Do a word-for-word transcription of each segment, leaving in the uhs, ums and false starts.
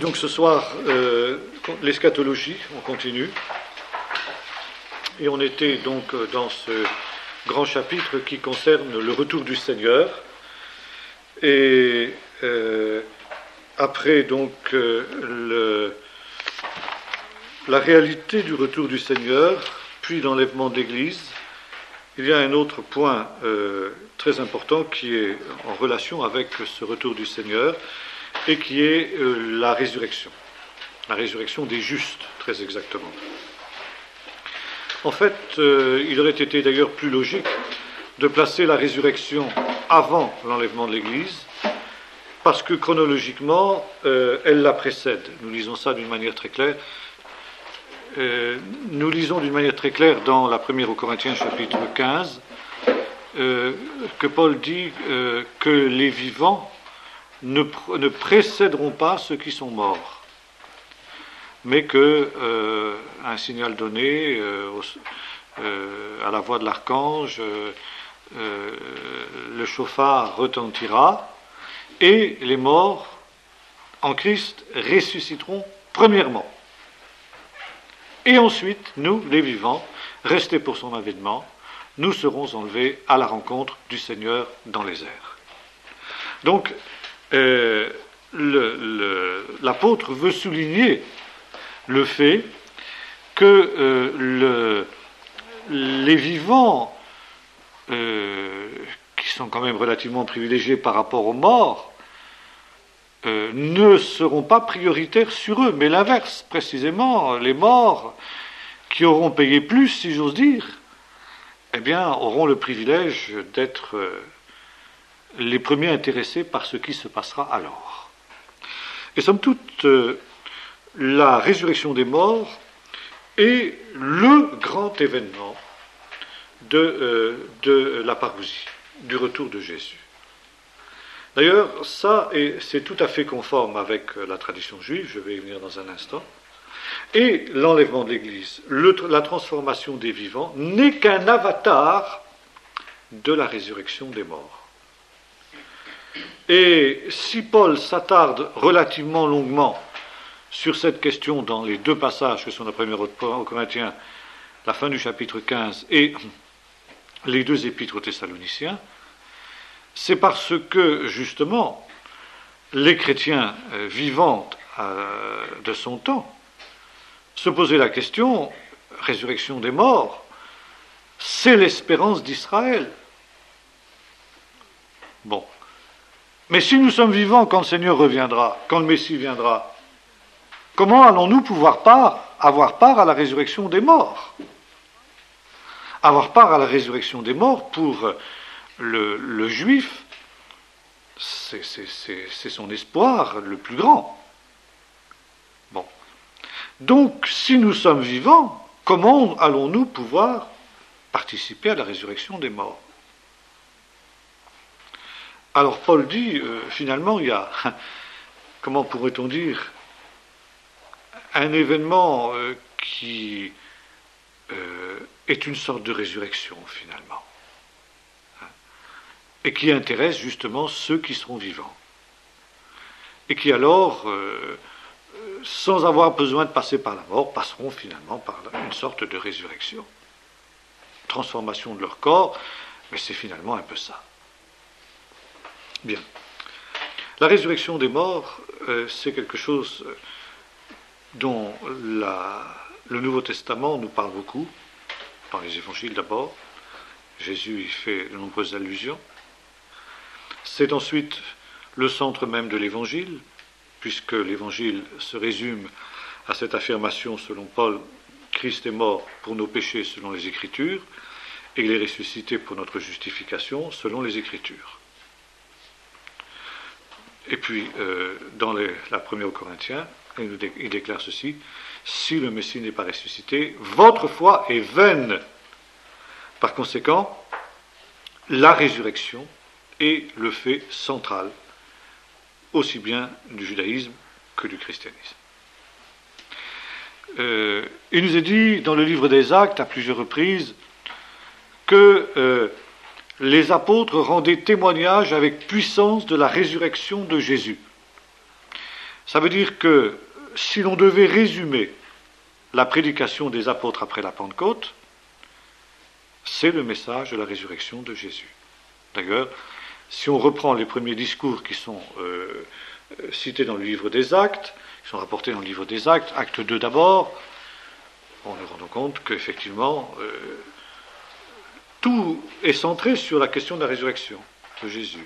donc ce soir euh, l'eschatologie, on continue. Et on était donc dans ce grand chapitre qui concerne le retour du Seigneur. Et euh, après donc euh, le, la réalité du retour du Seigneur, puis l'enlèvement de l'Église, il y a un autre point euh, très important qui est en relation avec ce retour du Seigneur et qui est euh, la résurrection, la résurrection des justes, très exactement. En fait, euh, il aurait été d'ailleurs plus logique de placer la résurrection avant l'enlèvement de l'Église, parce que chronologiquement, euh, elle la précède. Nous lisons ça d'une manière très claire. Euh, nous lisons d'une manière très claire dans la première aux Corinthiens, chapitre quinze, euh, que Paul dit euh, que les vivants ne, pr- ne précéderont pas ceux qui sont morts, mais que euh, un signal donné euh, au, euh, à la voix de l'archange, euh, euh, le chauffard retentira, et les morts en Christ ressusciteront premièrement. Et ensuite, nous, les vivants, restés pour son avènement, nous serons enlevés à la rencontre du Seigneur dans les airs. Donc, euh, le, le, l'apôtre veut souligner le fait que euh, le, les vivants, euh, qui sont quand même relativement privilégiés par rapport aux morts, Euh, ne seront pas prioritaires sur eux, mais l'inverse, précisément, les morts qui auront payé plus, si j'ose dire, eh bien, auront le privilège d'être euh, les premiers intéressés par ce qui se passera alors. Et somme toute, euh, la résurrection des morts est le grand événement de, euh, de la parousie, du retour de Jésus. D'ailleurs, ça, est, c'est tout à fait conforme avec la tradition juive, je vais y venir dans un instant. Et l'enlèvement de l'Église, le, la transformation des vivants, n'est qu'un avatar de la résurrection des morts. Et si Paul s'attarde relativement longuement sur cette question dans les deux passages que sont la première aux Corinthiens, la fin du chapitre quinze, et les deux épîtres aux Thessaloniciens, c'est parce que, justement, les chrétiens euh, vivants euh, de son temps se posaient la question, résurrection des morts, c'est l'espérance d'Israël. Bon. Mais si nous sommes vivants quand le Seigneur reviendra, quand le Messie viendra, comment allons-nous pouvoir part, avoir part à la résurrection des morts ? Avoir part à la résurrection des morts pour... Le, le juif, c'est, c'est, c'est, c'est son espoir le plus grand. Bon. Donc, si nous sommes vivants, comment allons-nous pouvoir participer à la résurrection des morts ? Alors, Paul dit, euh, finalement, il y a, comment pourrait-on dire, un événement euh, qui euh, est une sorte de résurrection, finalement, et qui intéresse justement ceux qui seront vivants, et qui alors, euh, sans avoir besoin de passer par la mort, passeront finalement par une sorte de résurrection, transformation de leur corps, mais c'est finalement un peu ça. Bien. La résurrection des morts, euh, c'est quelque chose dont la, le Nouveau Testament nous parle beaucoup, dans les évangiles d'abord. Jésus y fait de nombreuses allusions. C'est ensuite le centre même de l'Évangile, puisque l'Évangile se résume à cette affirmation selon Paul, Christ est mort pour nos péchés selon les Écritures, et il est ressuscité pour notre justification selon les Écritures. Et puis, euh, dans les, la première aux Corinthiens, il, dé, il déclare ceci, si le Messie n'est pas ressuscité, votre foi est vaine. Par conséquent, la résurrection est le fait central, aussi bien du judaïsme que du christianisme. Euh, il nous est dit dans le livre des Actes, à plusieurs reprises, que euh, les apôtres rendaient témoignage avec puissance de la résurrection de Jésus. Ça veut dire que si l'on devait résumer la prédication des apôtres après la Pentecôte, c'est le message de la résurrection de Jésus. D'ailleurs, si on reprend les premiers discours qui sont euh, cités dans le livre des Actes, qui sont rapportés dans le livre des Actes, acte deux d'abord, on nous rend compte qu'effectivement, euh, tout est centré sur la question de la résurrection de Jésus.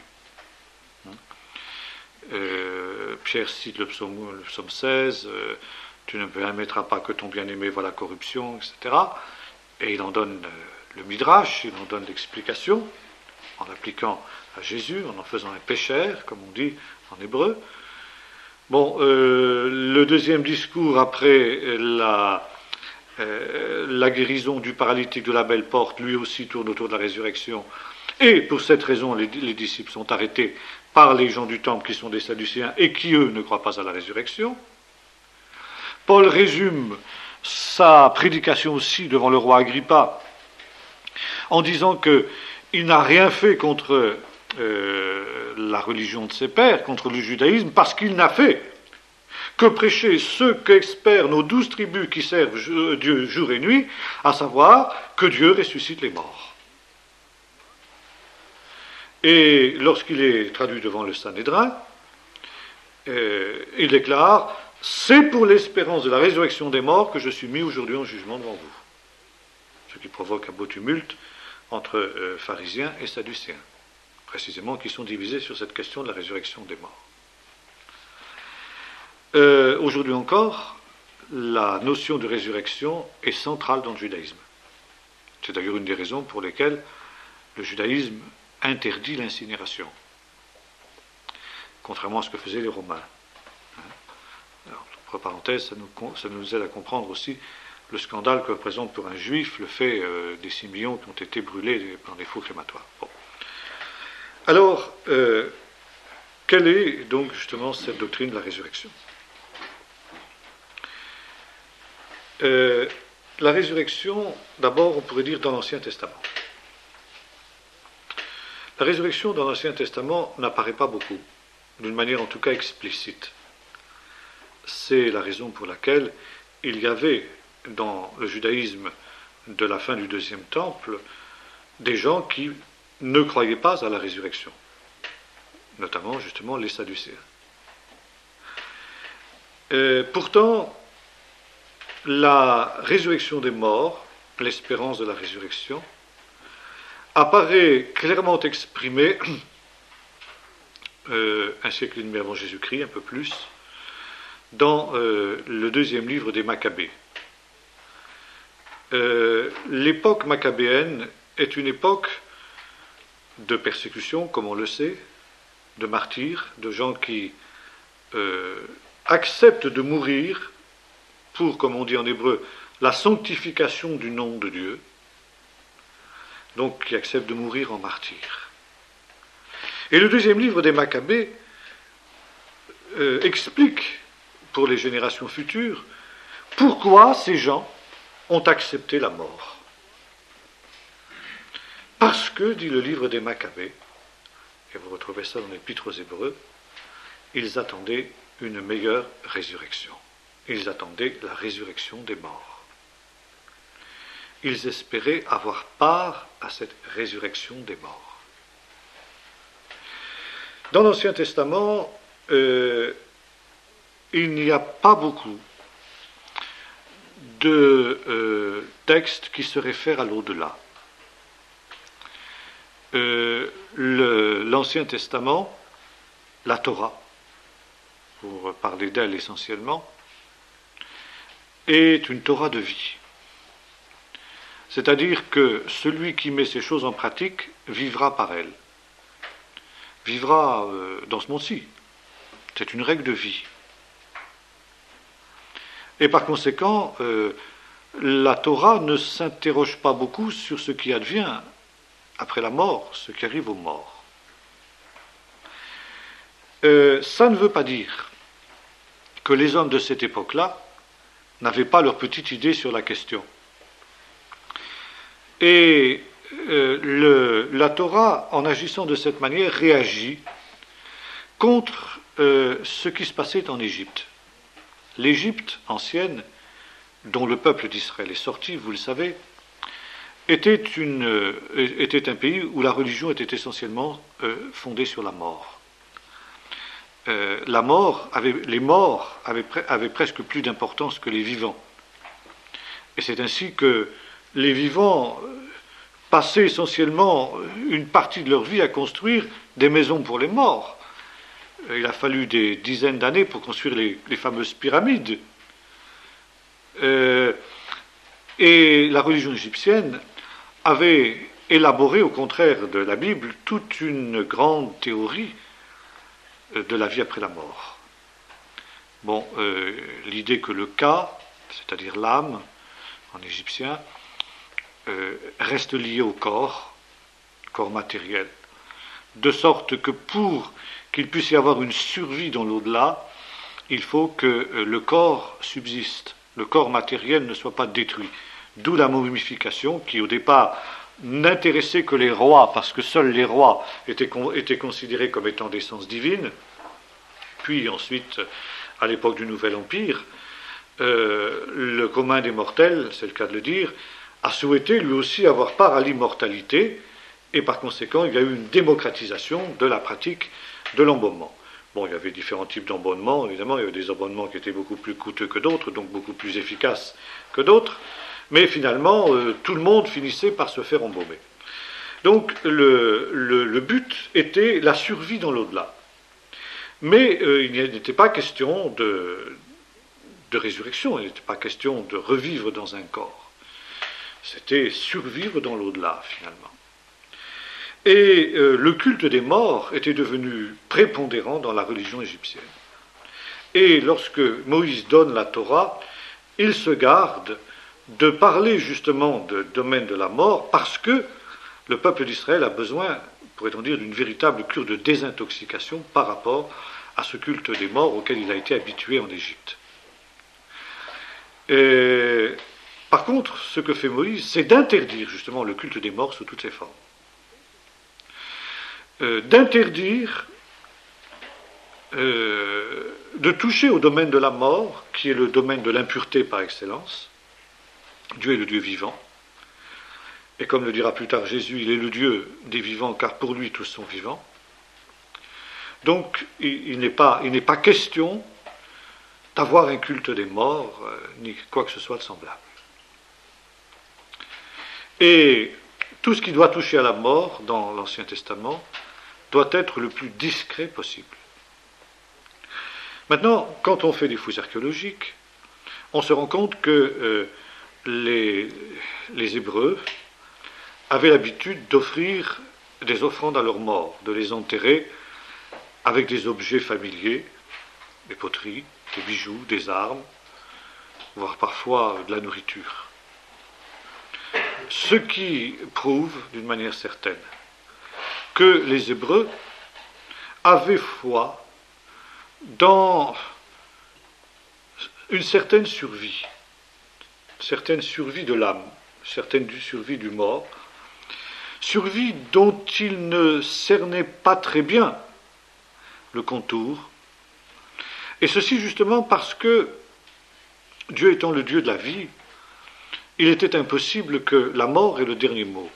Euh, Pierre cite le psaume, le psaume seize, euh, tu ne permettras pas que ton bien-aimé voie la corruption, et cetera. Et il en donne euh, le midrash, il en donne l'explication, en appliquant à Jésus, en en faisant un pécheur, comme on dit en hébreu. Bon, euh, le deuxième discours après la, euh, la guérison du paralytique de la belle porte, lui aussi tourne autour de la résurrection. Et pour cette raison, les, les disciples sont arrêtés par les gens du temple qui sont des Sadducéens et qui, eux, ne croient pas à la résurrection. Paul résume sa prédication aussi devant le roi Agrippa en disant qu'il n'a rien fait contre euh, la religion de ses pères, contre le judaïsme, parce qu'il n'a fait que prêcher ce qu'espèrent nos douze tribus qui servent Dieu jour et nuit, à savoir que Dieu ressuscite les morts. Et lorsqu'il est traduit devant le Sanhédrin, euh, il déclare « C'est pour l'espérance de la résurrection des morts que je suis mis aujourd'hui en jugement devant vous ». Ce qui provoque un beau tumulte entre euh, pharisiens et sadducéens, précisément qui sont divisés sur cette question de la résurrection des morts. Euh, aujourd'hui encore, la notion de résurrection est centrale dans le judaïsme. C'est d'ailleurs une des raisons pour lesquelles le judaïsme interdit l'incinération, contrairement à ce que faisaient les Romains. Alors, entre parenthèses, ça nous, ça nous aide à comprendre aussi le scandale que représente pour un juif le fait euh, des six millions qui ont été brûlés dans des faux crématoires. Bon. Alors, euh, quelle est donc justement cette doctrine de la résurrection ? euh, La résurrection, d'abord, on pourrait dire dans l'Ancien Testament. La résurrection dans l'Ancien Testament n'apparaît pas beaucoup, d'une manière en tout cas explicite. C'est la raison pour laquelle il y avait dans le judaïsme de la fin du deuxième temple des gens qui ne croyaient pas à la résurrection, notamment justement les Sadducéens. Et pourtant, la résurrection des morts, l'espérance de la résurrection, apparaît clairement exprimé euh, un siècle et demi avant Jésus-Christ, un peu plus, dans euh, le deuxième livre des Maccabées. Euh, l'époque maccabéenne est une époque de persécution, comme on le sait, de martyrs, de gens qui euh, acceptent de mourir pour, comme on dit en hébreu, la sanctification du nom de Dieu, donc qui acceptent de mourir en martyrs. Et le deuxième livre des Maccabées euh, explique pour les générations futures pourquoi ces gens ont accepté la mort. Parce que, dit le livre des Maccabées, et vous retrouvez ça dans l'Épître aux Hébreux, ils attendaient une meilleure résurrection. Ils attendaient la résurrection des morts. Ils espéraient avoir part à cette résurrection des morts. Dans l'Ancien Testament, euh, il n'y a pas beaucoup de euh, textes qui se réfèrent à l'au-delà. Euh, le, L'Ancien Testament, la Torah, pour parler d'elle essentiellement, est une Torah de vie. C'est-à-dire que celui qui met ces choses en pratique vivra par elles. Vivra euh, dans ce monde-ci. C'est une règle de vie. Et par conséquent, euh, la Torah ne s'interroge pas beaucoup sur ce qui advient après la mort, ce qui arrive aux morts. Euh, ça ne veut pas dire que les hommes de cette époque-là n'avaient pas leur petite idée sur la question. Et euh, le, la Torah, en agissant de cette manière, réagit contre euh, ce qui se passait en Égypte. L'Égypte ancienne, dont le peuple d'Israël est sorti, vous le savez, était, une, euh, était un pays où la religion était essentiellement euh, fondée sur la mort. Euh, la mort avait, les morts avaient, avaient presque plus d'importance que les vivants. Et c'est ainsi que les vivants passaient essentiellement une partie de leur vie à construire des maisons pour les morts. Il a fallu des dizaines d'années pour construire les, les fameuses pyramides. Euh, et la religion égyptienne avait élaboré, au contraire de la Bible, toute une grande théorie de la vie après la mort. Bon, euh, l'idée que le ka, c'est-à-dire l'âme, en égyptien, euh, reste lié au corps, corps matériel, de sorte que pour qu'il puisse y avoir une survie dans l'au-delà, il faut que euh, le corps subsiste, le corps matériel ne soit pas détruit. D'où la momification qui, au départ, n'intéressait que les rois, parce que seuls les rois étaient, étaient considérés comme étant d'essence divine, puis ensuite, à l'époque du Nouvel Empire, euh, le commun des mortels, c'est le cas de le dire, a souhaité lui aussi avoir part à l'immortalité, et par conséquent, il y a eu une démocratisation de la pratique de l'embaumement. Bon, il y avait différents types d'embaumement, évidemment, il y avait des embaumements qui étaient beaucoup plus coûteux que d'autres, donc beaucoup plus efficaces que d'autres, mais finalement, euh, tout le monde finissait par se faire embaumer. Donc, le, le, le but était la survie dans l'au-delà. Mais euh, il n'était pas question de, de résurrection, il n'était pas question de revivre dans un corps. C'était survivre dans l'au-delà, finalement. Et euh, le culte des morts était devenu prépondérant dans la religion égyptienne. Et lorsque Moïse donne la Torah, il se garde de parler justement de domaine de la mort parce que le peuple d'Israël a besoin, pourrait-on dire, d'une véritable cure de désintoxication par rapport à ce culte des morts auquel il a été habitué en Égypte. Et, par contre, ce que fait Moïse, c'est d'interdire justement le culte des morts sous toutes ses formes. Euh, d'interdire euh, de toucher au domaine de la mort, qui est le domaine de l'impureté par excellence. Dieu est le Dieu vivant. Et comme le dira plus tard Jésus, il est le Dieu des vivants, car pour lui tous sont vivants. Donc, il, il n'est pas, il n'est pas question d'avoir un culte des morts, euh, ni quoi que ce soit de semblable. Et tout ce qui doit toucher à la mort dans l'Ancien Testament doit être le plus discret possible. Maintenant, quand on fait des fouilles archéologiques, on se rend compte que euh, les, les Hébreux avaient l'habitude d'offrir des offrandes à leurs morts, de les enterrer avec des objets familiers, des poteries, des bijoux, des armes, voire parfois de la nourriture. Ce qui prouve, d'une manière certaine, que les Hébreux avaient foi dans une certaine survie, certaine survie de l'âme, certaine survie du mort, survie dont ils ne cernaient pas très bien le contour, et ceci justement parce que, Dieu étant le Dieu de la vie, il était impossible que la mort ait le dernier mot.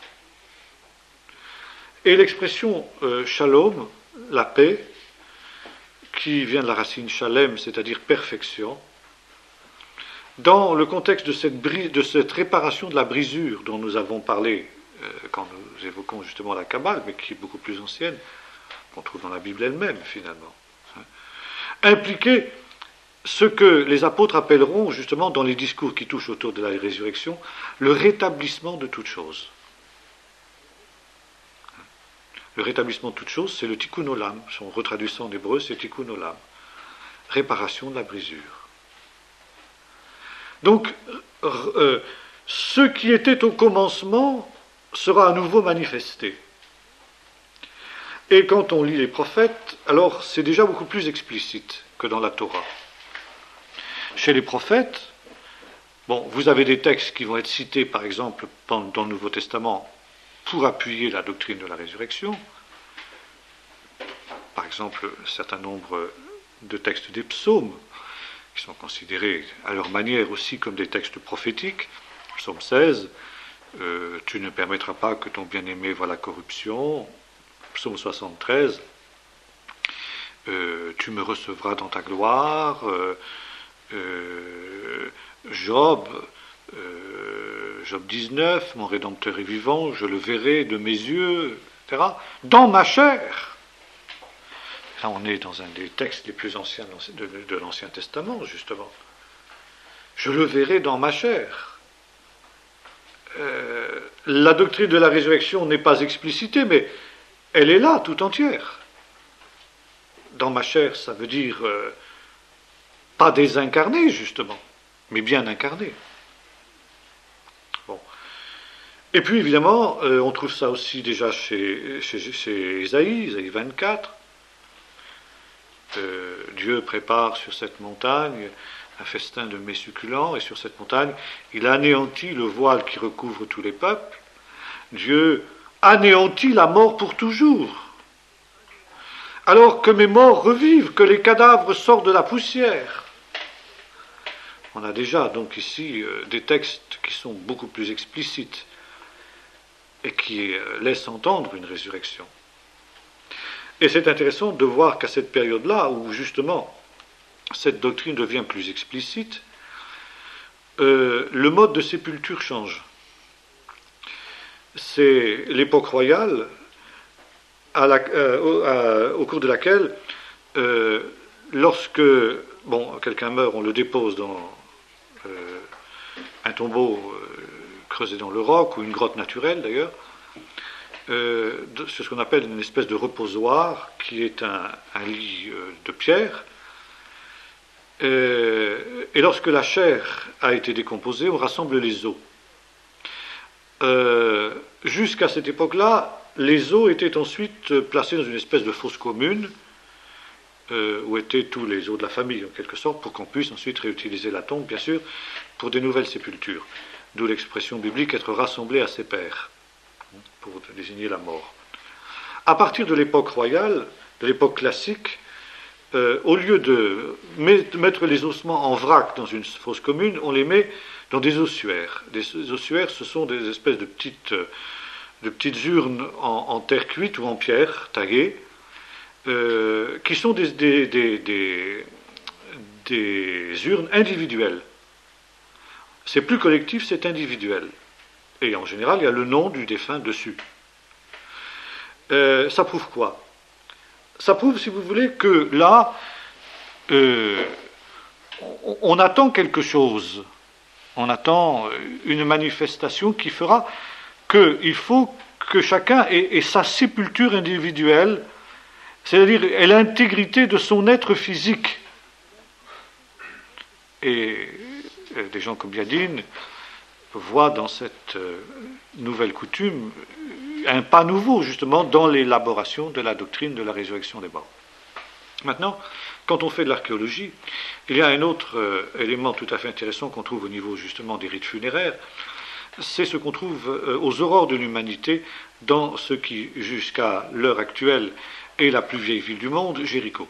Et l'expression euh, shalom, la paix, qui vient de la racine shalem, c'est-à-dire perfection, dans le contexte de cette, brise, de cette réparation de la brisure dont nous avons parlé euh, quand nous évoquons justement la Kabbale, mais qui est beaucoup plus ancienne, qu'on trouve dans la Bible elle-même finalement, hein, impliquait ce que les apôtres appelleront justement dans les discours qui touchent autour de la résurrection, le rétablissement de toute chose. Le rétablissement de toute chose, c'est le tikkun olam. Son retraduisant en hébreu, c'est tikkun olam. Réparation de la brisure. Donc, euh, ce qui était au commencement sera à nouveau manifesté. Et quand on lit les prophètes, alors c'est déjà beaucoup plus explicite que dans la Torah. Chez les prophètes, bon, vous avez des textes qui vont être cités, par exemple, dans le Nouveau Testament, pour appuyer la doctrine de la résurrection. Par exemple, un certain nombre de textes des psaumes, qui sont considérés à leur manière aussi comme des textes prophétiques. Psaume seize, euh, tu ne permettras pas que ton bien-aimé voie la corruption. Psaume soixante-treize, euh, tu me recevras dans ta gloire. Euh, euh, Job, euh, Job dix-neuf, mon Rédempteur est vivant, je le verrai de mes yeux, et cetera. Dans ma chair. Là, on est dans un des textes les plus anciens de, de, de l'Ancien Testament, justement. Je le verrai dans ma chair. Euh, la doctrine de la résurrection n'est pas explicitée, mais elle est là, tout entière. Dans ma chair, ça veut dire euh, pas désincarné, justement, mais bien incarné. Bon. Et puis, évidemment, euh, on trouve ça aussi déjà chez, chez, chez Ésaïe, Ésaïe vingt-quatre. Euh, Dieu prépare sur cette montagne un festin de mets succulents, et sur cette montagne, il anéantit le voile qui recouvre tous les peuples. Dieu anéantit la mort pour toujours. Alors que mes morts revivent, que les cadavres sortent de la poussière. On a déjà donc ici euh, des textes qui sont beaucoup plus explicites et qui euh, laissent entendre une résurrection. Et c'est intéressant de voir qu'à cette période-là, où justement cette doctrine devient plus explicite, euh, le mode de sépulture change. C'est l'époque royale à la, euh, à, au cours de laquelle, euh, lorsque bon, quelqu'un meurt, on le dépose dans euh, un tombeau euh, creusé dans le roc, ou une grotte naturelle d'ailleurs. Euh, c'est ce qu'on appelle une espèce de reposoir, qui est un, un lit euh, de pierre. Euh, et lorsque la chair a été décomposée, on rassemble les os. Euh, jusqu'à cette époque-là, les os étaient ensuite placés dans une espèce de fosse commune, euh, où étaient tous les os de la famille, en quelque sorte, pour qu'on puisse ensuite réutiliser la tombe, bien sûr, pour des nouvelles sépultures. D'où l'expression biblique « être rassemblé à ses pairs », pour désigner la mort. À partir de l'époque royale, de l'époque classique, euh, au lieu de mettre les ossements en vrac dans une fosse commune, on les met dans des ossuaires. Des ossuaires, ce sont des espèces de petites, de petites urnes en, en terre cuite ou en pierre taillée, euh, qui sont des, des, des, des, des urnes individuelles. C'est plus collectif, c'est individuel. Et en général, il y a le nom du défunt dessus. Euh, ça prouve quoi? Ça prouve, si vous voulez, que là, euh, on, on attend quelque chose. On attend une manifestation qui fera qu'il faut que chacun ait, ait sa sépulture individuelle, c'est-à-dire ait l'intégrité de son être physique. Et euh, des gens comme Yadin voient dans cette euh, nouvelle coutume un pas nouveau, justement, dans l'élaboration de la doctrine de la résurrection des morts. Maintenant, quand on fait de l'archéologie, il y a un autre euh, élément tout à fait intéressant qu'on trouve au niveau, justement, des rites funéraires, c'est ce qu'on trouve euh, aux aurores de l'humanité dans ce qui, jusqu'à l'heure actuelle, est la plus vieille ville du monde, Jéricho.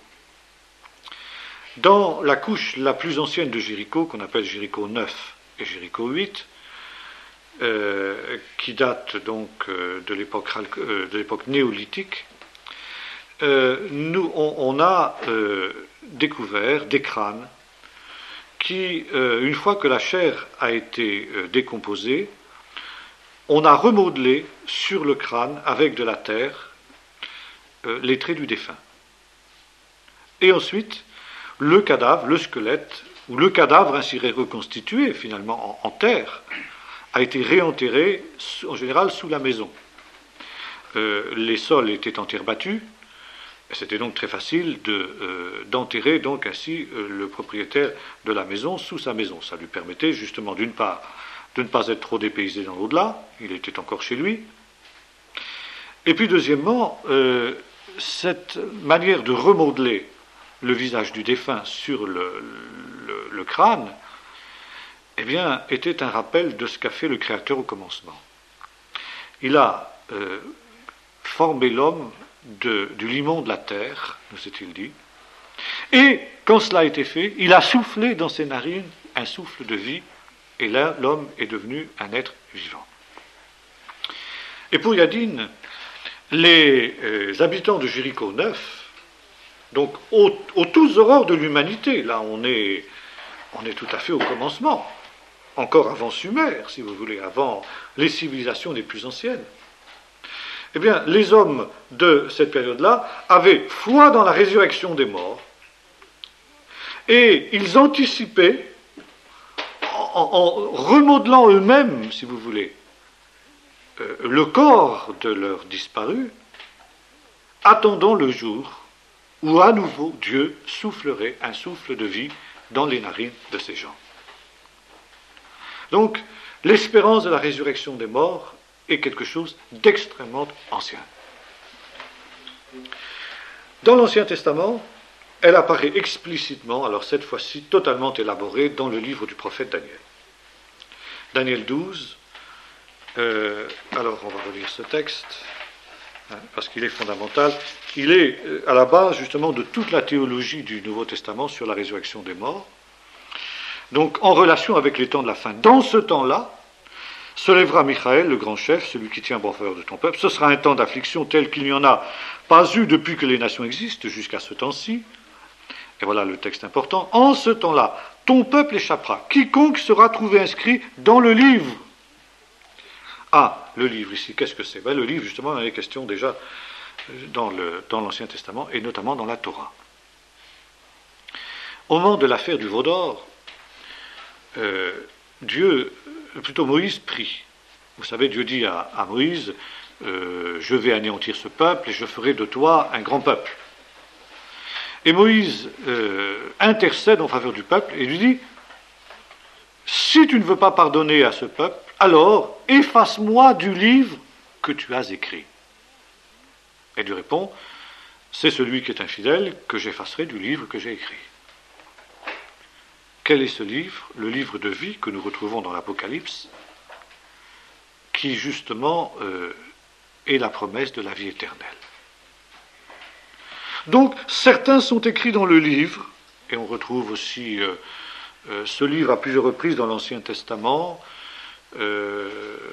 Dans la couche la plus ancienne de Jéricho, qu'on appelle Jéricho neuf et Jéricho huit, Euh, qui date donc euh, de l'époque euh, de l'époque néolithique, euh, nous on, on a euh, découvert des crânes qui, euh, une fois que la chair a été euh, décomposée, on a remodelé sur le crâne avec de la terre euh, les traits du défunt. Et ensuite, le cadavre, le squelette, ou le cadavre ainsi reconstitué finalement en, en terre, a été réenterré en général sous la maison. Euh, les sols étaient en terre battue, et c'était donc très facile de, euh, d'enterrer donc ainsi euh, le propriétaire de la maison sous sa maison. Ça lui permettait justement d'une part de ne pas être trop dépaysé dans l'au-delà, il était encore chez lui, et puis deuxièmement, euh, cette manière de remodeler le visage du défunt sur le, le, le crâne, eh bien, était un rappel de ce qu'a fait le Créateur au commencement. Il a euh, formé l'homme de, du limon de la terre, nous est-il dit, Et quand cela a été fait, il a soufflé dans ses narines un souffle de vie, et là, l'homme est devenu un être vivant. Et pour Yadin, les euh, habitants de Jéricho neuf, donc aux, aux tous aurores de l'humanité, là on est, on est tout à fait au commencement, encore avant Sumer, si vous voulez, avant les civilisations les plus anciennes, eh bien, les hommes de cette période-là avaient foi dans la résurrection des morts, et ils anticipaient, en, en remodelant eux-mêmes, si vous voulez, euh, le corps de leurs disparus, attendant le jour où à nouveau Dieu soufflerait un souffle de vie dans les narines de ces gens. Donc, l'espérance de la résurrection des morts est quelque chose d'extrêmement ancien. Dans l'Ancien Testament, elle apparaît explicitement, alors cette fois-ci totalement élaborée, dans le livre du prophète Daniel. Daniel douze, euh, alors on va relire ce texte, hein, parce qu'il est fondamental. Il est euh, à la base justement de toute la théologie du Nouveau Testament sur la résurrection des morts. Donc en relation avec les temps de la fin. Dans ce temps-là, se lèvera Michaël, le grand chef, celui qui tient bon en faveur de ton peuple. Ce sera un temps d'affliction tel qu'il n'y en a pas eu depuis que les nations existent jusqu'à ce temps-ci. Et voilà le texte important. En ce temps-là, ton peuple échappera. Quiconque sera trouvé inscrit dans le livre. Ah, le livre ici, qu'est-ce que c'est? Ben, le livre, justement, il y a question déjà dans, le, dans l'Ancien Testament, et notamment dans la Torah. Au moment de l'affaire du veau d'or, euh, Dieu, plutôt Moïse, prie. Vous savez, Dieu dit à, à Moïse, euh, je vais anéantir ce peuple et je ferai de toi un grand peuple. Et Moïse euh, intercède en faveur du peuple et lui dit, si tu ne veux pas pardonner à ce peuple, alors efface-moi du livre que tu as écrit. Et Dieu répond, c'est celui qui est infidèle que j'effacerai du livre que j'ai écrit. Quel est ce livre? Le livre de vie que nous retrouvons dans l'Apocalypse, qui justement euh, est la promesse de la vie éternelle. Donc, certains sont écrits dans le livre, et on retrouve aussi euh, euh, ce livre à plusieurs reprises dans l'Ancien Testament. Euh,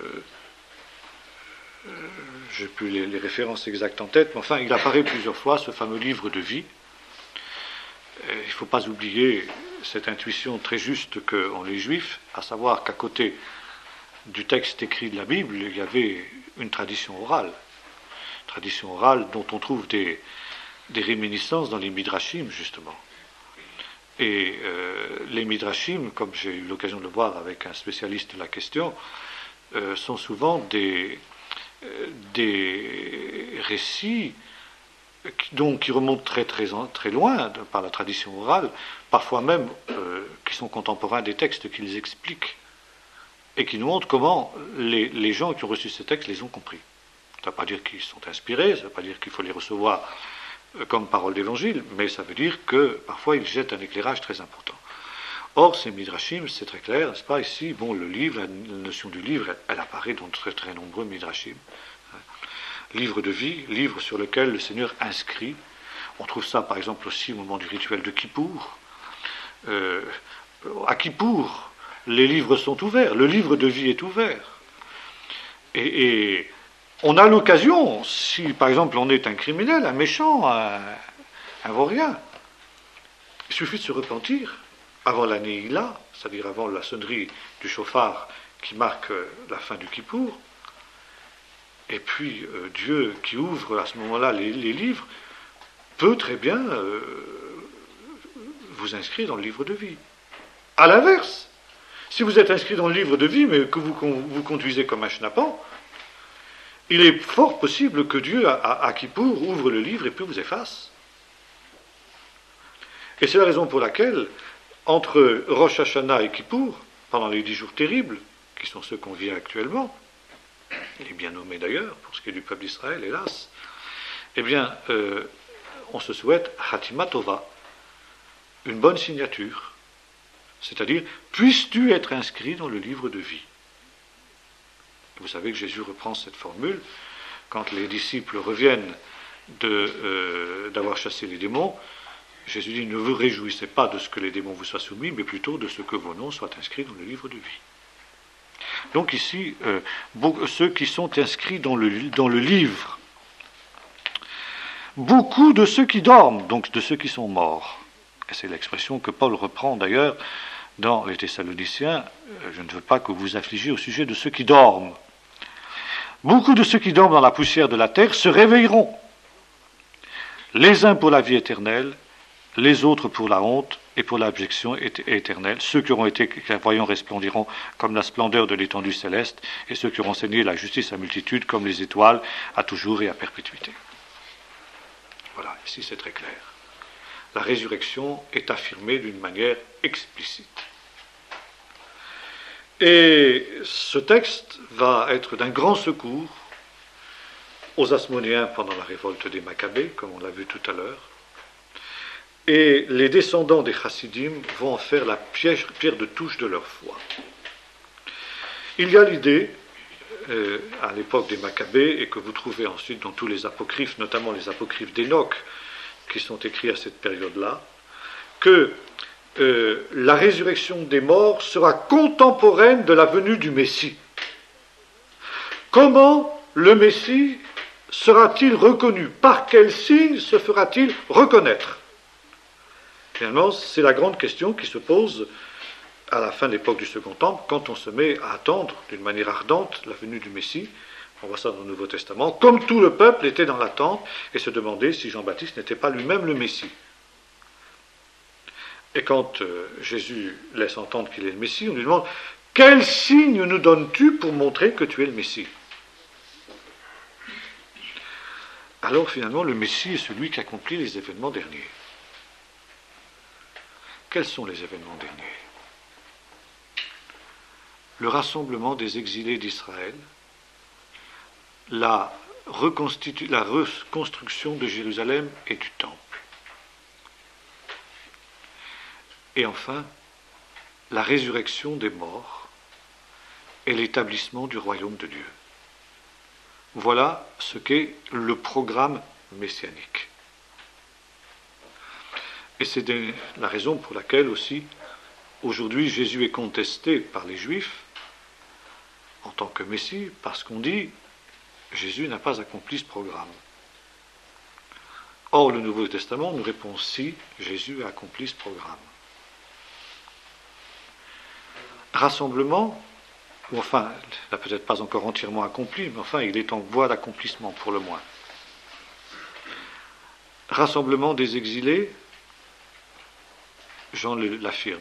euh, je n'ai plus les, les références exactes en tête, mais enfin, il apparaît plusieurs fois, ce fameux livre de vie. Et il ne faut pas oublier cette intuition très juste qu'ont les Juifs, à savoir qu'à côté du texte écrit de la Bible, il y avait une tradition orale. Tradition orale dont on trouve des, des réminiscences dans les Midrashim, justement. Et euh, les Midrashim, comme j'ai eu l'occasion de le voir avec un spécialiste de la question, euh, sont souvent des, euh, des récits qui, donc, qui remontent très, très, très loin de, par la tradition orale, parfois même euh, qui sont contemporains des textes qu'ils expliquent, et qui nous montrent comment les, les gens qui ont reçu ces textes les ont compris. Ça ne veut pas dire qu'ils sont inspirés, ça ne veut pas dire qu'il faut les recevoir comme parole d'évangile, mais ça veut dire que parfois ils jettent un éclairage très important. Or, ces midrashim, c'est très clair, n'est-ce pas? Ici, bon, le livre, la notion du livre, elle, elle apparaît dans très très nombreux midrashim. Livre de vie, livre sur lequel le Seigneur inscrit. On trouve ça, par exemple, aussi au moment du rituel de Kippour. Euh, à Kippour, les livres sont ouverts, le livre de vie est ouvert. Et, et on a l'occasion, si par exemple on est un criminel, un méchant, un, un vaurien, il suffit de se repentir avant la Neila, c'est-à-dire avant la sonnerie du chauffard qui marque la fin du Kippour, et puis euh, Dieu qui ouvre à ce moment-là les, les livres, peut très bien euh, vous inscrire dans le livre de vie. À l'inverse, si vous êtes inscrit dans le livre de vie, mais que vous vous conduisez comme un schnappant, il est fort possible que Dieu, à, à, à Kippour, ouvre le livre et puis vous efface. Et c'est la raison pour laquelle, entre Rosh Hashanah et Kippour, pendant les dix jours terribles, qui sont ceux qu'on vit actuellement, il est bien nommé d'ailleurs, pour ce qui est du peuple d'Israël, hélas, eh bien, euh, on se souhaite Hatima Tova, une bonne signature. C'est-à-dire, puisses-tu être inscrit dans le livre de vie? Vous savez que Jésus reprend cette formule quand les disciples reviennent de, euh, d'avoir chassé les démons. Jésus dit, ne vous réjouissez pas de ce que les démons vous soient soumis, mais plutôt de ce que vos noms soient inscrits dans le livre de vie. Donc ici, euh, ceux qui sont inscrits dans le, dans le livre, beaucoup de ceux qui dorment, donc de ceux qui sont morts. Et c'est l'expression que Paul reprend d'ailleurs dans les Thessaloniciens, euh, je ne veux pas que vous vous affligiez au sujet de ceux qui dorment. Beaucoup de ceux qui dorment dans la poussière de la terre se réveilleront, les uns pour la vie éternelle, les autres pour la honte et pour l'abjection éternelle. Ceux qui auront été clairvoyants resplendiront comme la splendeur de l'étendue céleste, et ceux qui auront enseigné la justice à multitude comme les étoiles, à toujours et à perpétuité. Voilà, ici c'est très clair. La résurrection est affirmée d'une manière explicite. Et ce texte va être d'un grand secours aux Asmonéens pendant la révolte des Maccabées, comme on l'a vu tout à l'heure. Et les descendants des Chassidim vont en faire la pierre, pierre de touche de leur foi. Il y a l'idée, euh, à l'époque des Maccabées, et que vous trouvez ensuite dans tous les apocryphes, notamment les apocryphes d'Énoch, qui sont écrits à cette période-là, que euh, la résurrection des morts sera contemporaine de la venue du Messie. Comment le Messie sera-t-il reconnu? Par quel signe se fera-t-il reconnaître? Finalement, c'est la grande question qui se pose à la fin de l'époque du Second Temple, quand on se met à attendre d'une manière ardente la venue du Messie. On voit ça dans le Nouveau Testament, comme tout le peuple était dans l'attente et se demandait si Jean-Baptiste n'était pas lui-même le Messie. Et quand euh, Jésus laisse entendre qu'il est le Messie, on lui demande « Quel signe nous donnes-tu pour montrer que tu es le Messie ?» Alors finalement, le Messie est celui qui accomplit les événements derniers. Quels sont les événements derniers? Le rassemblement des exilés d'Israël, la, reconstitu- la reconstruction de Jérusalem et du Temple. Et enfin, la résurrection des morts et l'établissement du royaume de Dieu. Voilà ce qu'est le programme messianique. Et c'est la raison pour laquelle aussi, aujourd'hui, Jésus est contesté par les Juifs en tant que Messie, parce qu'on dit Jésus n'a pas accompli ce programme. Or, le Nouveau Testament nous répond si Jésus a accompli ce programme. Rassemblement, ou enfin, il n'a peut-être pas encore entièrement accompli, mais enfin, il est en voie d'accomplissement pour le moins. Rassemblement des exilés, Jean l'affirme.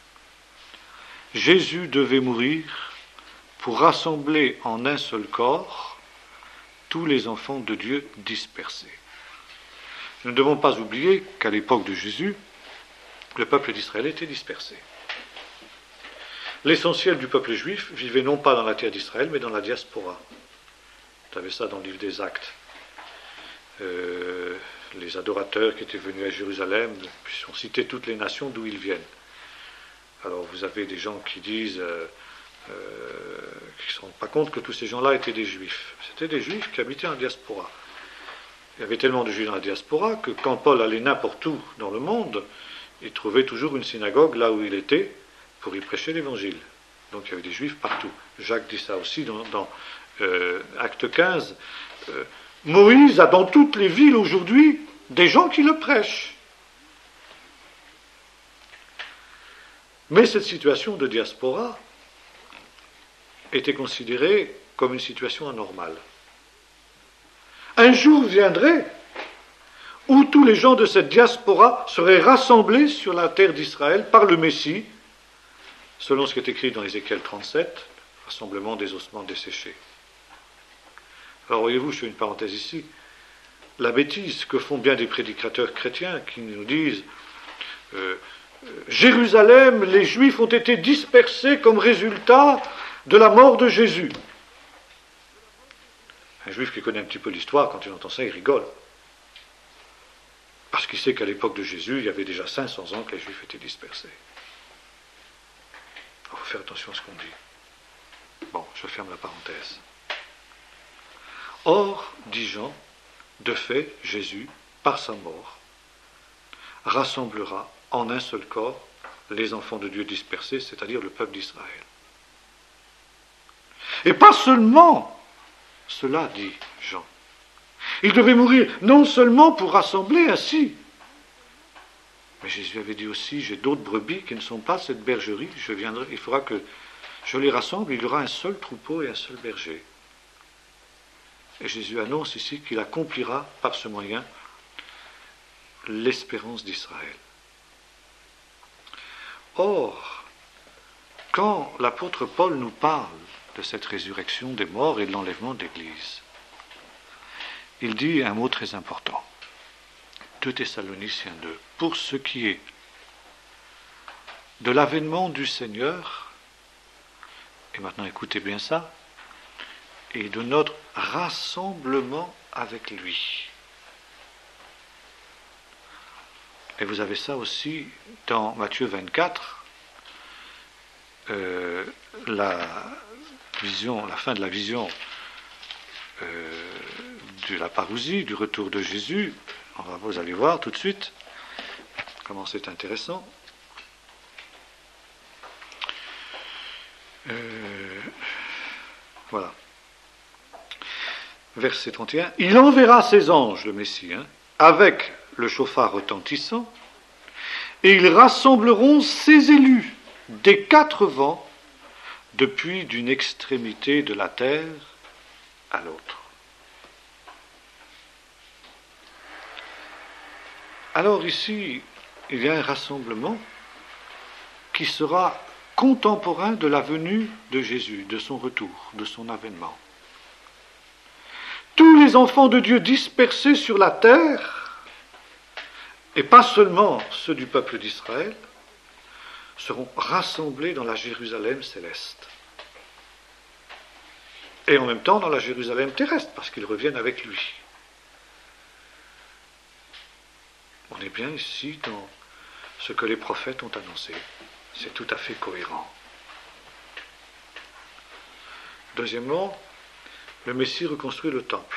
Jésus devait mourir pour rassembler en un seul corps tous les enfants de Dieu dispersés. Nous ne devons pas oublier qu'à l'époque de Jésus, le peuple d'Israël était dispersé. L'essentiel du peuple juif vivait non pas dans la terre d'Israël, mais dans la diaspora. Vous avez ça dans le livre des Actes. Euh, les adorateurs qui étaient venus à Jérusalem, puis on citait toutes les nations d'où ils viennent. Alors vous avez des gens qui disent, euh, euh, qui ne se rendent pas compte que tous ces gens-là étaient des juifs. C'était des juifs qui habitaient en diaspora. Il y avait tellement de juifs dans la diaspora que quand Paul allait n'importe où dans le monde, il trouvait toujours une synagogue là où il était pour y prêcher l'évangile. Donc il y avait des juifs partout. Jacques dit ça aussi dans, dans euh, Acte quinze. Euh, Moïse a dans toutes les villes aujourd'hui des gens qui le prêchent. Mais cette situation de diaspora était considérée comme une situation anormale. Un jour viendrait où tous les gens de cette diaspora seraient rassemblés sur la terre d'Israël par le Messie, selon ce qui est écrit dans Ézéchiel trente-sept, rassemblement des ossements desséchés. Alors voyez-vous, je fais une parenthèse ici, la bêtise que font bien des prédicateurs chrétiens qui nous disent euh, Jérusalem, les Juifs ont été dispersés comme résultat de la mort de Jésus. Un Juif qui connaît un petit peu l'histoire, quand il entend ça, il rigole. Parce qu'il sait qu'à l'époque de Jésus, il y avait déjà cinq cents ans que les Juifs étaient dispersés. Il faut faire attention à ce qu'on dit. Bon, je ferme la parenthèse. Or, dit Jean, de fait, Jésus, par sa mort, rassemblera en un seul corps les enfants de Dieu dispersés, c'est-à-dire le peuple d'Israël. Et pas seulement cela, dit Jean. Il devait mourir non seulement pour rassembler ainsi, mais Jésus avait dit aussi, j'ai d'autres brebis qui ne sont pas cette bergerie, je viendrai, il faudra que je les rassemble, il y aura un seul troupeau et un seul berger. Et Jésus annonce ici qu'il accomplira par ce moyen l'espérance d'Israël. Or, quand l'apôtre Paul nous parle de cette résurrection des morts et de l'enlèvement de l'Église, il dit un mot très important. deux Thessaloniciens deux. Pour ce qui est de l'avènement du Seigneur, et maintenant écoutez bien ça, et de notre rassemblement avec lui. Et vous avez ça aussi dans Matthieu vingt-quatre, euh, la vision, la fin de la vision euh, de la parousie, du retour de Jésus. On va, vous allez voir tout de suite comment c'est intéressant. Euh, voilà. Verset trente et un. Il enverra ses anges, le Messie, hein, avec le chauffard retentissant, et ils rassembleront ses élus des quatre vents, depuis d'une extrémité de la terre à l'autre. Alors ici, il y a un rassemblement qui sera contemporain de la venue de Jésus, de son retour, de son avènement. Tous les enfants de Dieu dispersés sur la terre, et pas seulement ceux du peuple d'Israël, seront rassemblés dans la Jérusalem céleste. Et en même temps dans la Jérusalem terrestre, parce qu'ils reviennent avec lui. On est bien ici dans ce que les prophètes ont annoncé. C'est tout à fait cohérent. Deuxièmement, le Messie reconstruit le temple.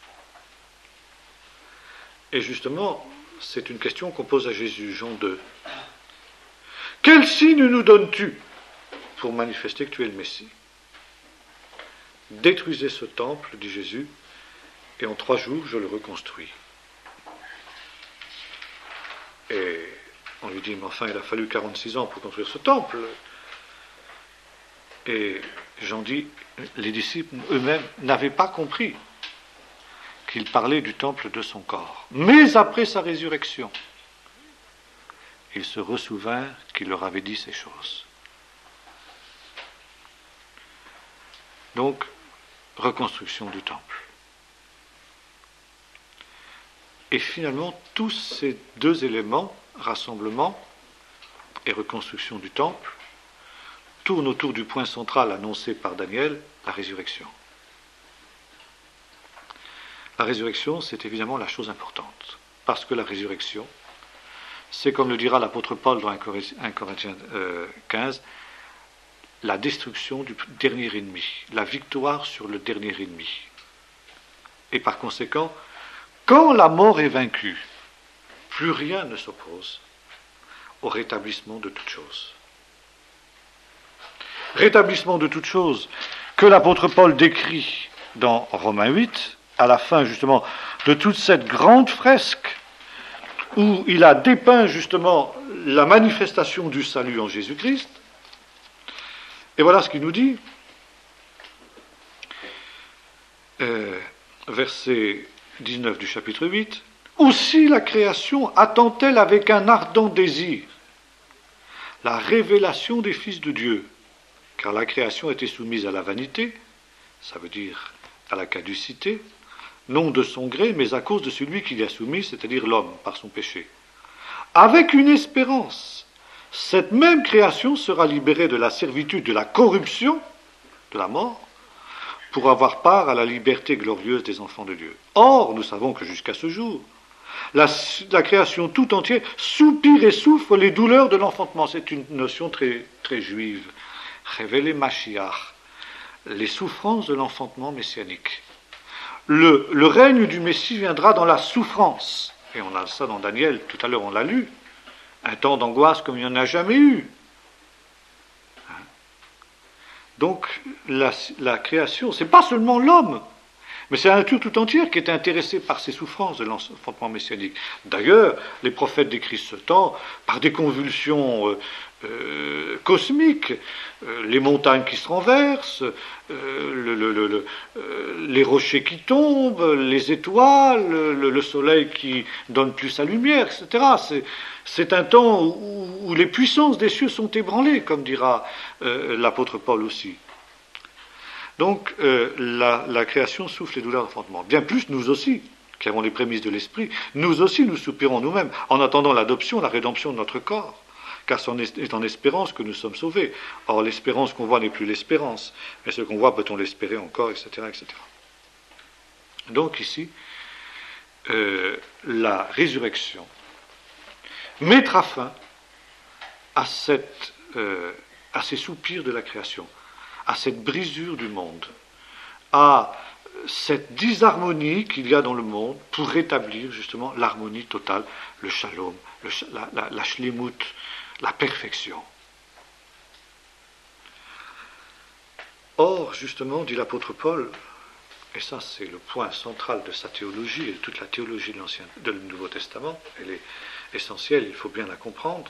Et justement, c'est une question qu'on pose à Jésus, Jean deux. Quel signe nous donnes-tu pour manifester que tu es le Messie? Détruisez ce temple, dit Jésus, et en trois jours je le reconstruis. Et on lui dit, mais enfin il a fallu quarante-six ans pour construire ce temple. Et Jean dit, les disciples eux-mêmes n'avaient pas compris qu'il parlait du temple de son corps. Mais après sa résurrection, ils se ressouvinrent qu'il leur avait dit ces choses. Donc, reconstruction du temple. Et finalement, tous ces deux éléments, rassemblement et reconstruction du temple, tournent autour du point central annoncé par Daniel, la résurrection. La résurrection, c'est évidemment la chose importante, parce que la résurrection, c'est comme le dira l'apôtre Paul dans un Corinthiens quinze, la destruction du dernier ennemi, la victoire sur le dernier ennemi. Et par conséquent, quand la mort est vaincue, plus rien ne s'oppose au rétablissement de toutes choses. Rétablissement de toutes choses que l'apôtre Paul décrit dans Romains huit, à la fin justement de toute cette grande fresque où il a dépeint justement la manifestation du salut en Jésus-Christ. Et voilà ce qu'il nous dit. Euh, verset dix-neuf du chapitre huit. Aussi la création attend-elle avec un ardent désir la révélation des fils de Dieu, car la création était soumise à la vanité, ça veut dire à la caducité, non de son gré, mais à cause de celui qui l'y a soumis, c'est-à-dire l'homme, par son péché. Avec une espérance, cette même création sera libérée de la servitude, de la corruption, de la mort, pour avoir part à la liberté glorieuse des enfants de Dieu. Or, nous savons que jusqu'à ce jour, la, la création tout entière soupire et souffre les douleurs de l'enfantement. C'est une notion très, très juive. Révéler Mashiach, les souffrances de l'enfantement messianique. Le, le règne du Messie viendra dans la souffrance Et on a ça dans Daniel, tout à l'heure on l'a lu. Un temps d'angoisse comme il n'y en a jamais eu. Hein? Donc la, la création, c'est pas seulement l'homme, mais c'est la nature tout entière qui est intéressée par ces souffrances de l'enfantement messianique. D'ailleurs, les prophètes décrivent ce temps par des convulsions euh, euh, cosmiques, euh, les montagnes qui se renversent, euh, le, le, le, le, euh, les rochers qui tombent, les étoiles, le, le soleil qui donne plus sa lumière, et cetera. C'est, c'est un temps où, où les puissances des cieux sont ébranlées, comme dira euh, l'apôtre Paul aussi. Donc, euh, la, la création souffre les douleurs d'enfantement. Bien plus, nous aussi, qui avons les prémices de l'esprit, nous aussi nous soupirons nous-mêmes, en attendant l'adoption, la rédemption de notre corps. Car c'est en espérance que nous sommes sauvés. Or, l'espérance qu'on voit n'est plus l'espérance. Mais ce qu'on voit, peut-on l'espérer encore, et cetera, et cetera. Donc, ici, euh, la résurrection mettra fin à, cette, euh, à ces soupirs de la création, à cette brisure du monde, à cette disharmonie qu'il y a dans le monde pour rétablir justement l'harmonie totale, le shalom, le, la, la, la shlemut, la perfection. Or, justement, dit l'apôtre Paul, et ça c'est le point central de sa théologie et de toute la théologie de l'Ancien, de le Nouveau Testament, elle est essentielle, il faut bien la comprendre.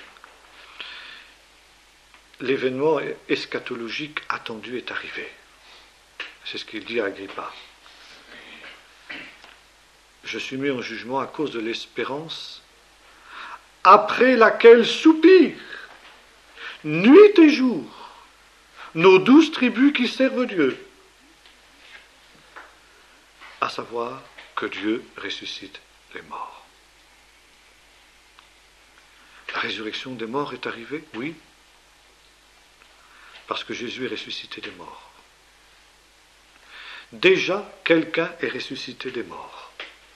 L'événement eschatologique attendu est arrivé. C'est ce qu'il dit à Agrippa. Je suis mis en jugement à cause de l'espérance après laquelle soupirent, nuit et jour, nos douze tribus qui servent Dieu, à savoir que Dieu ressuscite les morts. La résurrection des morts est arrivée, oui, parce que Jésus est ressuscité des morts. Déjà, quelqu'un est ressuscité des morts.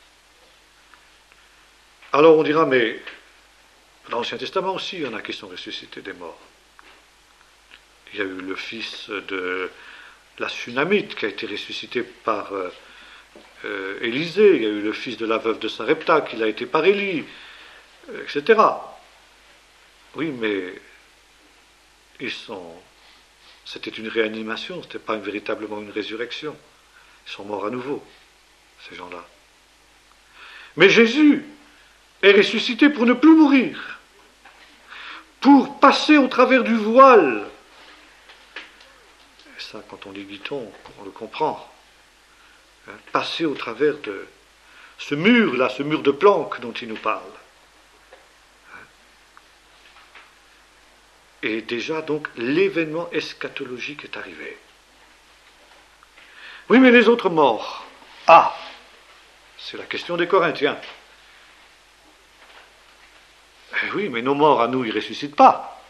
Alors on dira, mais dans l'Ancien Testament aussi, il y en a qui sont ressuscités des morts. Il y a eu le fils de la Sunamite qui a été ressuscité par euh, euh, Élisée. Il y a eu le fils de la veuve de Sarepta qui a été par Élie, euh, et cetera. Oui, mais ils sont... C'était une réanimation, ce n'était pas véritablement une résurrection. Ils sont morts à nouveau, ces gens-là. Mais Jésus est ressuscité pour ne plus mourir, pour passer au travers du voile. Et ça, quand on lit Guiton, on le comprend. Hein, passer au travers de ce mur-là, ce mur de planque dont il nous parle. Et déjà, donc, l'événement eschatologique est arrivé. Oui, mais les autres morts. Ah, c'est la question des Corinthiens. Eh oui, mais nos morts à nous, ils ne ressuscitent pas.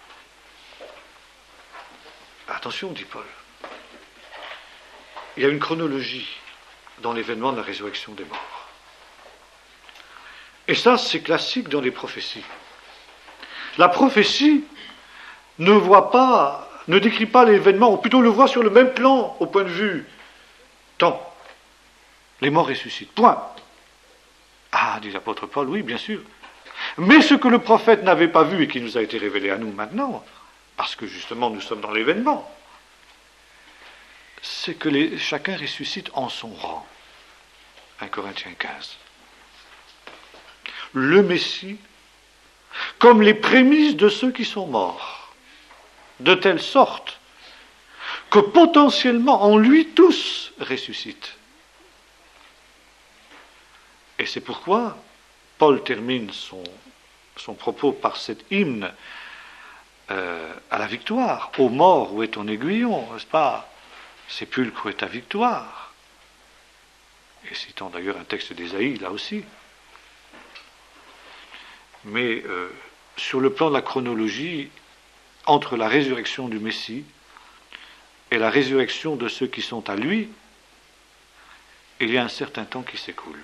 Attention, dit Paul. Il y a une chronologie dans l'événement de la résurrection des morts. Et ça, c'est classique dans les prophéties. La prophétie ne voit pas, ne décrit pas l'événement, ou plutôt le voit sur le même plan, au point de vue temps. Les morts ressuscitent. Point. Ah, dit l'apôtre Paul, oui, bien sûr. Mais ce que le prophète n'avait pas vu et qui nous a été révélé à nous maintenant, parce que justement nous sommes dans l'événement, c'est que les, chacun ressuscite en son rang. un Corinthiens quinze. Le Messie, comme les prémices de ceux qui sont morts, de telle sorte que potentiellement en lui tous ressuscitent. Et c'est pourquoi Paul termine son, son propos par cet hymne euh, à la victoire. Ô mort, où est ton aiguillon, n'est-ce pas? Sépulcre, où est ta victoire? Et citant d'ailleurs un texte d'Ésaïe, là aussi. Mais euh, sur le plan de la chronologie, entre la résurrection du Messie et la résurrection de ceux qui sont à lui, il y a un certain temps qui s'écoule.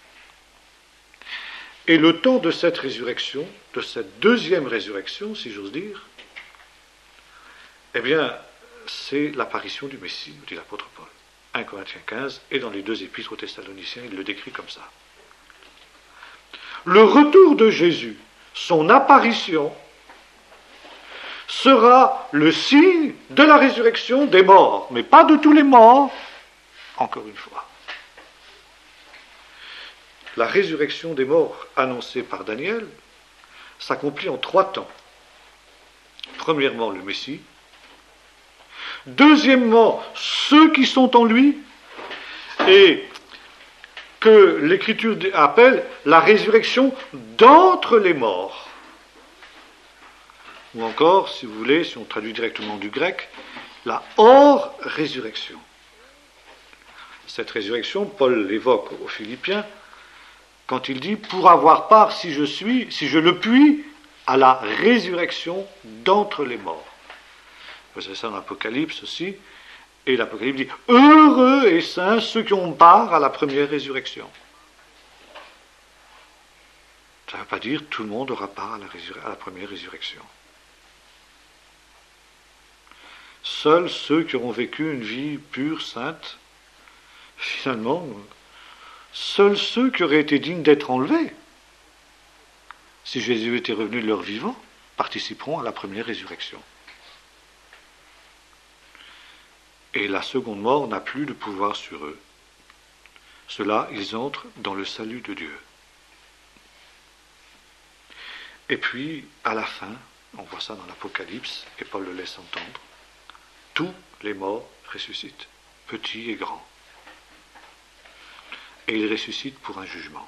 Et le temps de cette résurrection, de cette deuxième résurrection, si j'ose dire, eh bien, c'est l'apparition du Messie, dit l'apôtre Paul. un Corinthiens quinze, et dans les deux épîtres aux Thessaloniciens, il le décrit comme ça. le retour de Jésus, son apparition, sera le signe de la résurrection des morts, mais pas de tous les morts, encore une fois. La résurrection des morts annoncée par Daniel s'accomplit en trois temps. Premièrement, le Messie. Deuxièmement, ceux qui sont en lui, et que l'Écriture appelle la résurrection d'entre les morts. Ou encore, si vous voulez, si on traduit directement du grec, la hors-résurrection. Cette résurrection, Paul l'évoque aux Philippiens, quand il dit « pour avoir part, si je suis, si je le puis, à la résurrection d'entre les morts ». Vous savez ça dans l'Apocalypse aussi, et l'Apocalypse dit « heureux et saints ceux qui ont part à la première résurrection ». Ça ne veut pas dire que tout le monde aura part à la, résur- à la première résurrection. Seuls ceux qui auront vécu une vie pure, sainte, finalement, seuls ceux qui auraient été dignes d'être enlevés, si Jésus était revenu de leur vivant, participeront à la première résurrection. Et la seconde mort n'a plus de pouvoir sur eux. Ceux-là, ils entrent dans le salut de Dieu. Et puis, à la fin, on voit ça dans l'Apocalypse, et Paul le laisse entendre, tous les morts ressuscitent, petits et grands. Et ils ressuscitent pour un jugement.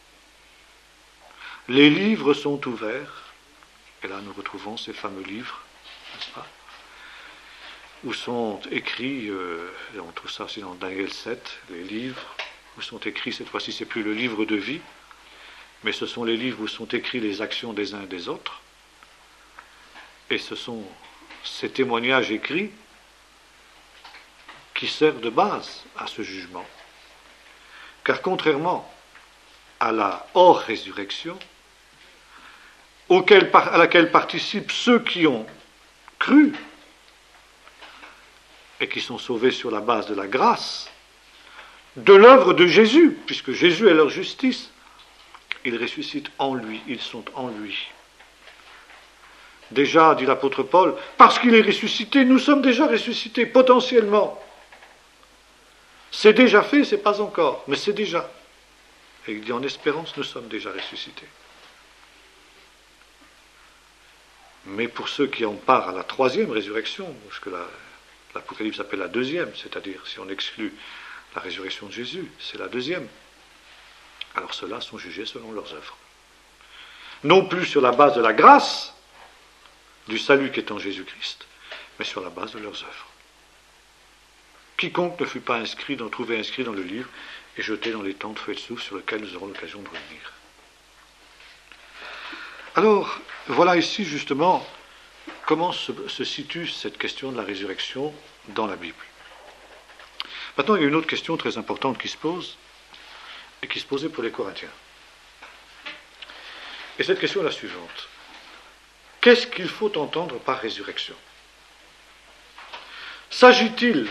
Les livres sont ouverts, et là nous retrouvons ces fameux livres, n'est-ce pas, où sont écrits, euh, et on trouve ça aussi dans Daniel sept, les livres, où sont écrits, cette fois-ci c'est plus le livre de vie, mais ce sont les livres où sont écrits les actions des uns et des autres, et ce sont ces témoignages écrits qui servent de base à ce jugement. Car contrairement à la hors-résurrection, auquel, à laquelle participent ceux qui ont cru et qui sont sauvés sur la base de la grâce, de l'œuvre de Jésus, puisque Jésus est leur justice, ils ressuscitent en lui, ils sont en lui. Déjà, dit l'apôtre Paul, parce qu'il est ressuscité, nous sommes déjà ressuscités, potentiellement. C'est déjà fait, c'est pas encore, mais c'est déjà. Et il dit, en espérance, nous sommes déjà ressuscités. Mais pour ceux qui en part à la troisième résurrection, ce que la, l'Apocalypse appelle la deuxième, c'est-à-dire si on exclut la résurrection de Jésus, c'est la deuxième. Alors ceux-là sont jugés selon leurs œuvres. Non plus sur la base de la grâce du salut qui est en Jésus-Christ, mais sur la base de leurs œuvres. Quiconque ne fut pas inscrit, d'en trouver inscrit dans le livre, et jeté dans les temps de feu et de soufre sur lequel nous aurons l'occasion de revenir. Alors, voilà ici justement comment se, se situe cette question de la résurrection dans la Bible. Maintenant, il y a une autre question très importante qui se pose, et qui se posait pour les Corinthiens. Et cette question est la suivante. Qu'est-ce qu'il faut entendre par résurrection ? S'agit-il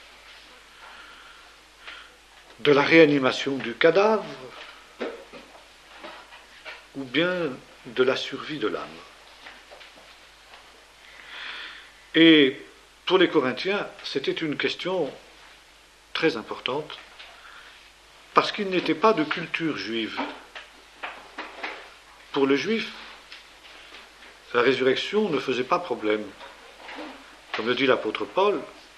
de la réanimation du cadavre ou bien de la survie de l'âme? Et pour les Corinthiens, c'était une question très importante parce qu'il n'était pas de culture juive. Pour le juif, la résurrection ne faisait pas problème. Comme le dit l'apôtre Paul,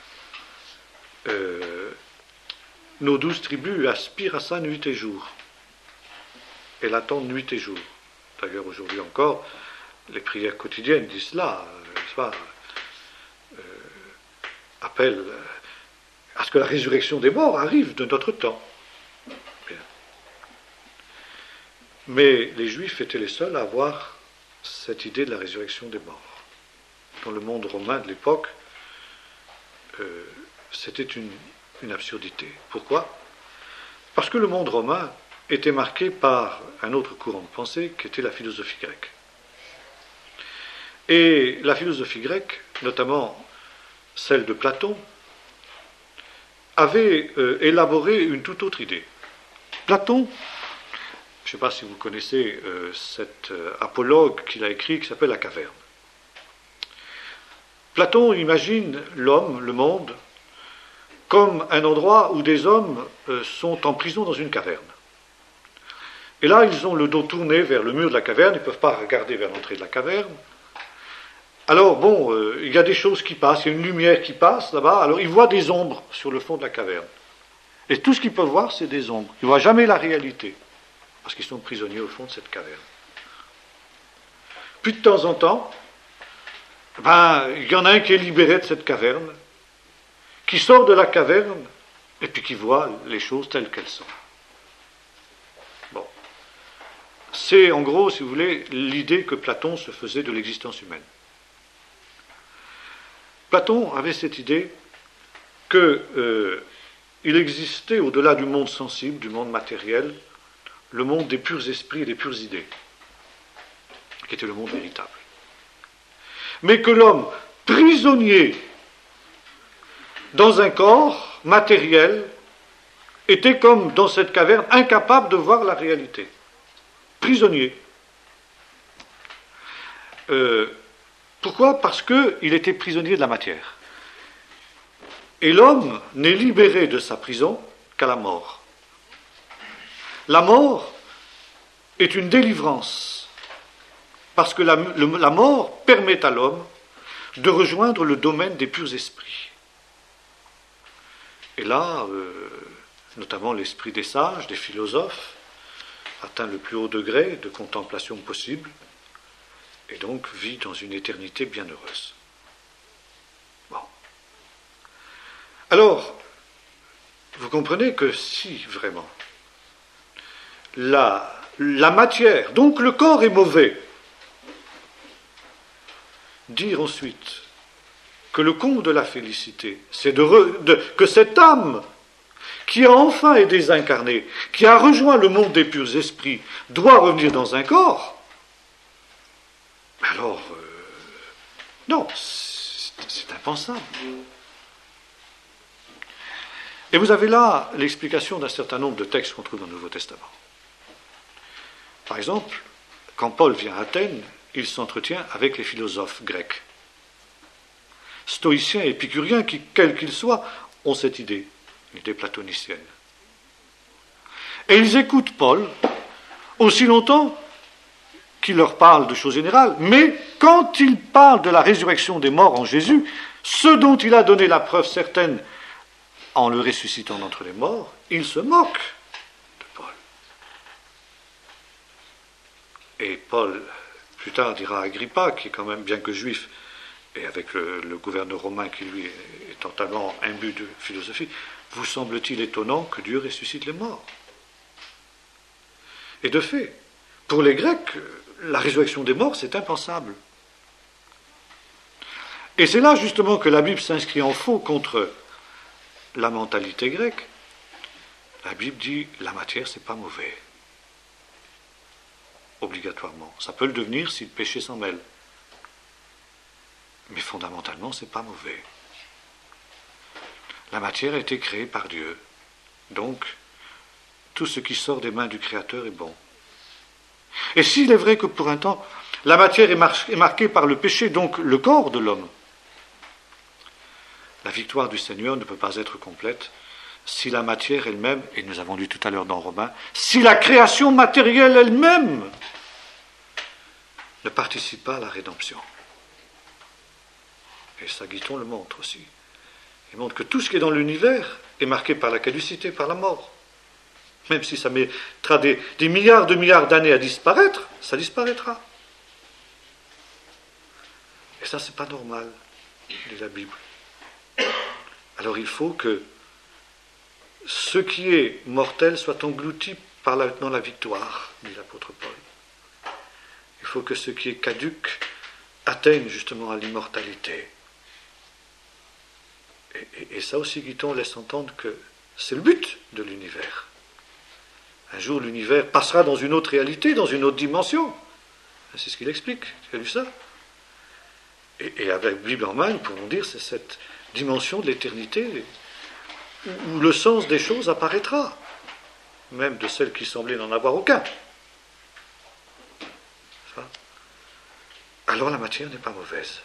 euh, nos douze tribus aspirent à ça nuit et jour, et l'attendent nuit et jour. D'ailleurs, aujourd'hui encore, les prières quotidiennes disent cela, euh, euh, appellent à ce que la résurrection des morts arrive de notre temps. Bien. Mais les Juifs étaient les seuls à avoir cette idée de la résurrection des morts. Dans le monde romain de l'époque, euh, c'était une, une absurdité. Pourquoi ? Parce que le monde romain était marqué par un autre courant de pensée qui était la philosophie grecque. Et la philosophie grecque, notamment celle de Platon, avait euh, élaboré une toute autre idée. Platon, je ne ne sais pas si vous connaissez euh, cet euh, apologue qu'il a écrit qui s'appelle La Caverne. Platon imagine l'homme, le monde, comme un endroit où des hommes euh, sont en prison dans une caverne. Et là, ils ont le dos tourné vers le mur de la caverne, ils ne peuvent pas regarder vers l'entrée de la caverne. Alors, bon, euh, il y a des choses qui passent, il y a une lumière qui passe là-bas, alors ils voient des ombres sur le fond de la caverne. Et tout ce qu'ils peuvent voir, c'est des ombres. Ils ne voient jamais la réalité, parce qu'ils sont prisonniers au fond de cette caverne. Puis de temps en temps, ben, il y en a un qui est libéré de cette caverne, qui sort de la caverne, et puis qui voit les choses telles qu'elles sont. Bon. C'est en gros, si vous voulez, l'idée que Platon se faisait de l'existence humaine. Platon avait cette idée qu'il euh, existait au-delà du monde sensible, du monde matériel, le monde des purs esprits et des pures idées, qui était le monde véritable. Mais que l'homme, prisonnier dans un corps matériel, était comme dans cette caverne, incapable de voir la réalité. Prisonnier. Euh, pourquoi ? Parce qu'il était prisonnier de la matière. Et l'homme n'est libéré de sa prison qu'à la mort. La mort est une délivrance, parce que la, le, la mort permet à l'homme de rejoindre le domaine des purs esprits. Et là, euh, notamment l'esprit des sages, des philosophes, atteint le plus haut degré de contemplation possible, et donc vit dans une éternité bienheureuse. Bon. Alors, vous comprenez que si, vraiment, la, la matière, donc le corps est mauvais, dire ensuite que le comble de la félicité, c'est de, re, de que cette âme qui a enfin été désincarnée, qui a rejoint le monde des purs esprits, doit revenir dans un corps, alors, euh, non, c'est, c'est impensable. Et vous avez là l'explication d'un certain nombre de textes qu'on trouve dans le Nouveau Testament. Par exemple, quand Paul vient à Athènes, il s'entretient avec les philosophes grecs. Stoïciens et épicuriens, qui, quels qu'ils soient, ont cette idée, une idée platonicienne. Et ils écoutent Paul aussi longtemps qu'il leur parle de choses générales, mais quand il parle de la résurrection des morts en Jésus, ce dont il a donné la preuve certaine en le ressuscitant d'entre les morts, il se moque de Paul. Et Paul, plus tard, dira à Agrippa, qui est quand même, bien que juif, et avec le, le gouverneur romain qui, lui, est totalement imbu de philosophie, vous semble-t-il étonnant que Dieu ressuscite les morts ? Et de fait, pour les Grecs, la résurrection des morts, c'est impensable. Et c'est là, justement, que la Bible s'inscrit en faux contre la mentalité grecque. La Bible dit, la matière, c'est pas mauvais. Obligatoirement. Ça peut le devenir si le péché s'en mêle. Mais fondamentalement, c'est pas mauvais. La matière a été créée par Dieu. Donc, tout ce qui sort des mains du Créateur est bon. Et s'il est vrai que pour un temps, la matière est, mar- est marquée par le péché, donc le corps de l'homme, la victoire du Seigneur ne peut pas être complète si la matière elle-même, et nous avons lu tout à l'heure dans Romains, si la création matérielle elle-même ne participe pas à la rédemption. Et ça, Guiton le montre aussi. Il montre que tout ce qui est dans l'univers est marqué par la caducité, par la mort. Même si ça mettra des, des milliards de milliards d'années à disparaître, ça disparaîtra. Et ça, c'est pas normal, dit la Bible. Alors il faut que ce qui est mortel soit englouti par la, dans la victoire, dit l'apôtre Paul. Il faut que ce qui est caduc atteigne justement à l'immortalité. Et, et, et ça aussi, Guiton laisse entendre que c'est le but de l'univers. Un jour, l'univers passera dans une autre réalité, dans une autre dimension. C'est ce qu'il explique. Tu as lu ça ? Et, et avec la Bible en main, nous pouvons dire que c'est cette dimension de l'éternité où, où le sens des choses apparaîtra, même de celles qui semblaient n'en avoir aucun. alors la matière n'est pas mauvaise.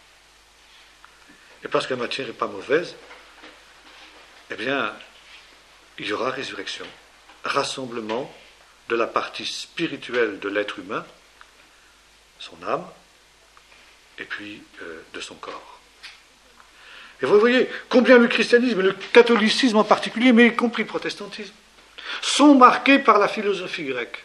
Et parce que la matière n'est pas mauvaise, eh bien, il y aura résurrection, rassemblement de la partie spirituelle de l'être humain, son âme, et puis euh, de son corps. Et vous voyez combien le christianisme, et le catholicisme en particulier, mais y compris le protestantisme, sont marqués par la philosophie grecque.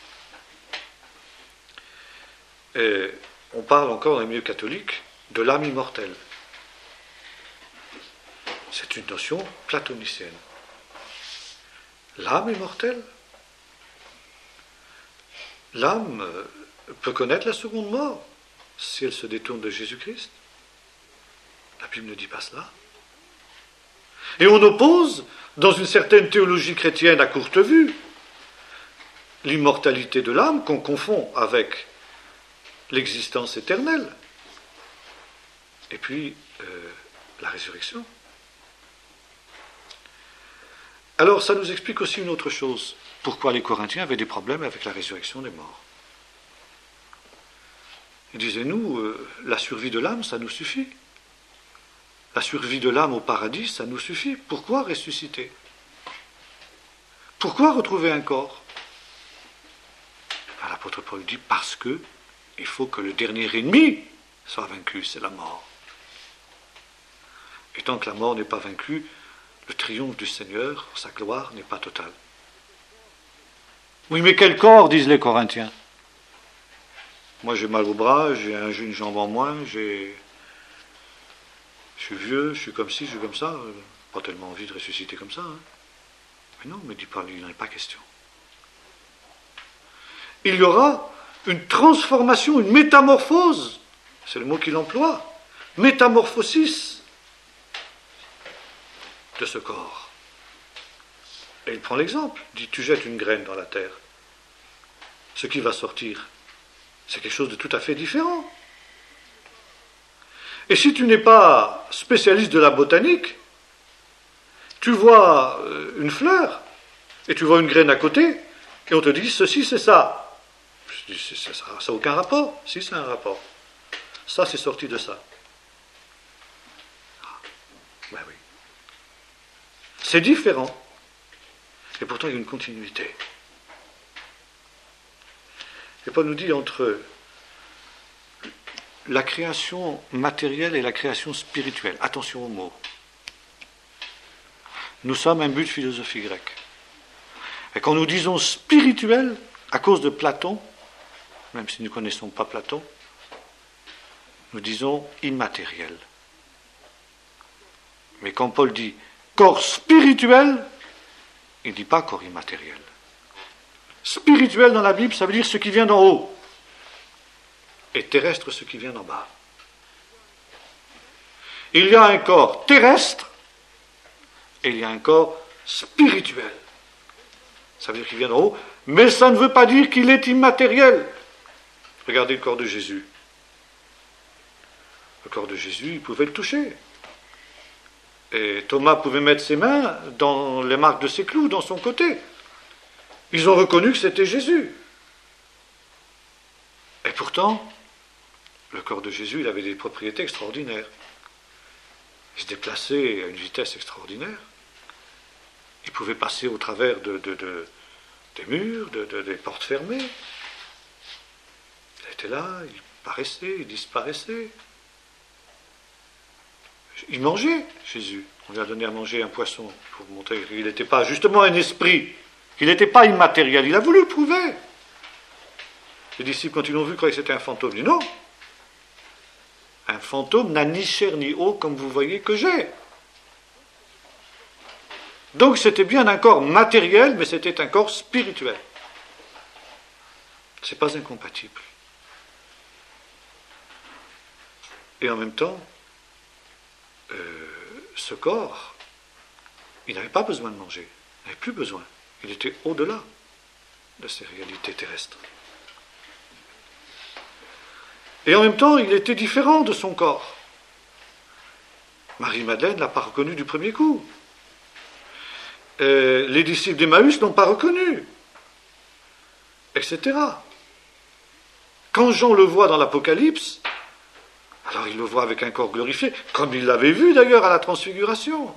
Et on parle encore dans les milieux catholiques de l'âme immortelle. C'est une notion platonicienne. L'âme immortelle. L'âme peut connaître la seconde mort si elle se détourne de Jésus-Christ. La Bible ne dit pas cela. Et on oppose, dans une certaine théologie chrétienne à courte vue, l'immortalité de l'âme qu'on confond avec l'existence éternelle. Et puis, euh, la résurrection. Alors, ça nous explique aussi une autre chose. Pourquoi les Corinthiens avaient des problèmes avec la résurrection des morts. Ils disaient, nous, euh, la survie de l'âme, ça nous suffit. La survie de l'âme au paradis, ça nous suffit. Pourquoi ressusciter? Pourquoi retrouver un corps? Ben, l'apôtre Paul dit, parce que il faut que le dernier ennemi soit vaincu, c'est la mort. Et tant que la mort n'est pas vaincue, le triomphe du Seigneur, sa gloire, n'est pas totale. Oui, mais quel corps, disent les Corinthiens? Moi, j'ai mal au bras, j'ai une jambe en moins, j'ai... je suis vieux, je suis comme ci, je suis comme ça. Pas tellement envie de ressusciter comme ça. Hein. Mais non, mais dit Paul, il n'en est pas question. Il y aura une transformation, une métamorphose, c'est le mot qu'il emploie, métamorphosis de ce corps. Et il prend l'exemple, il dit, tu jettes une graine dans la terre, ce qui va sortir, c'est quelque chose de tout à fait différent. Et si tu n'es pas spécialiste de la botanique, tu vois une fleur, et tu vois une graine à côté, et on te dit, ceci c'est ça. Je dis, ça n'a aucun rapport. Si, c'est un rapport. Ça, c'est sorti de ça. Ah, ben oui. C'est différent. Et pourtant, il y a une continuité. Et Paul nous dit entre la création matérielle et la création spirituelle. Attention aux mots. Nous sommes un but de philosophie grecque. Et quand nous disons spirituel, à cause de Platon, même si nous ne connaissons pas Platon, nous disons immatériel. Mais quand Paul dit corps spirituel, il ne dit pas corps immatériel. Spirituel dans la Bible, ça veut dire ce qui vient d'en haut. Et terrestre, ce qui vient d'en bas. Il y a un corps terrestre et il y a un corps spirituel. Ça veut dire qu'il vient d'en haut, mais ça ne veut pas dire qu'il est immatériel. Regardez le corps de Jésus. Le corps de Jésus, il pouvait le toucher. Et Thomas pouvait mettre ses mains dans les marques de ses clous, dans son côté. Ils ont reconnu que c'était Jésus. Et pourtant, le corps de Jésus, il avait des propriétés extraordinaires. Il se déplaçait à une vitesse extraordinaire. Il pouvait passer au travers de, de, de, des murs, de, de, des portes fermées. Il était là, il paraissait, il disparaissait. Il mangeait, Jésus. On lui a donné à manger un poisson pour montrer qu'il n'était pas justement un esprit, qu'il n'était pas immatériel. Il a voulu le prouver. Les disciples, quand ils l'ont vu, croyaient que c'était un fantôme. Ils disent non. Un fantôme n'a ni chair ni eau, comme vous voyez que j'ai. Donc c'était bien un corps matériel, mais c'était un corps spirituel. Ce n'est pas incompatible. Et en même temps, euh, ce corps, il n'avait pas besoin de manger. Il n'avait plus besoin. Il était au-delà de ces réalités terrestres. Et en même temps, il était différent de son corps. Marie-Madeleine ne l'a pas reconnu du premier coup. Euh, les disciples d'Emmaüs ne l'ont pas reconnu, et cetera. Quand Jean le voit dans l'Apocalypse, alors il le voit avec un corps glorifié, comme il l'avait vu d'ailleurs à la Transfiguration.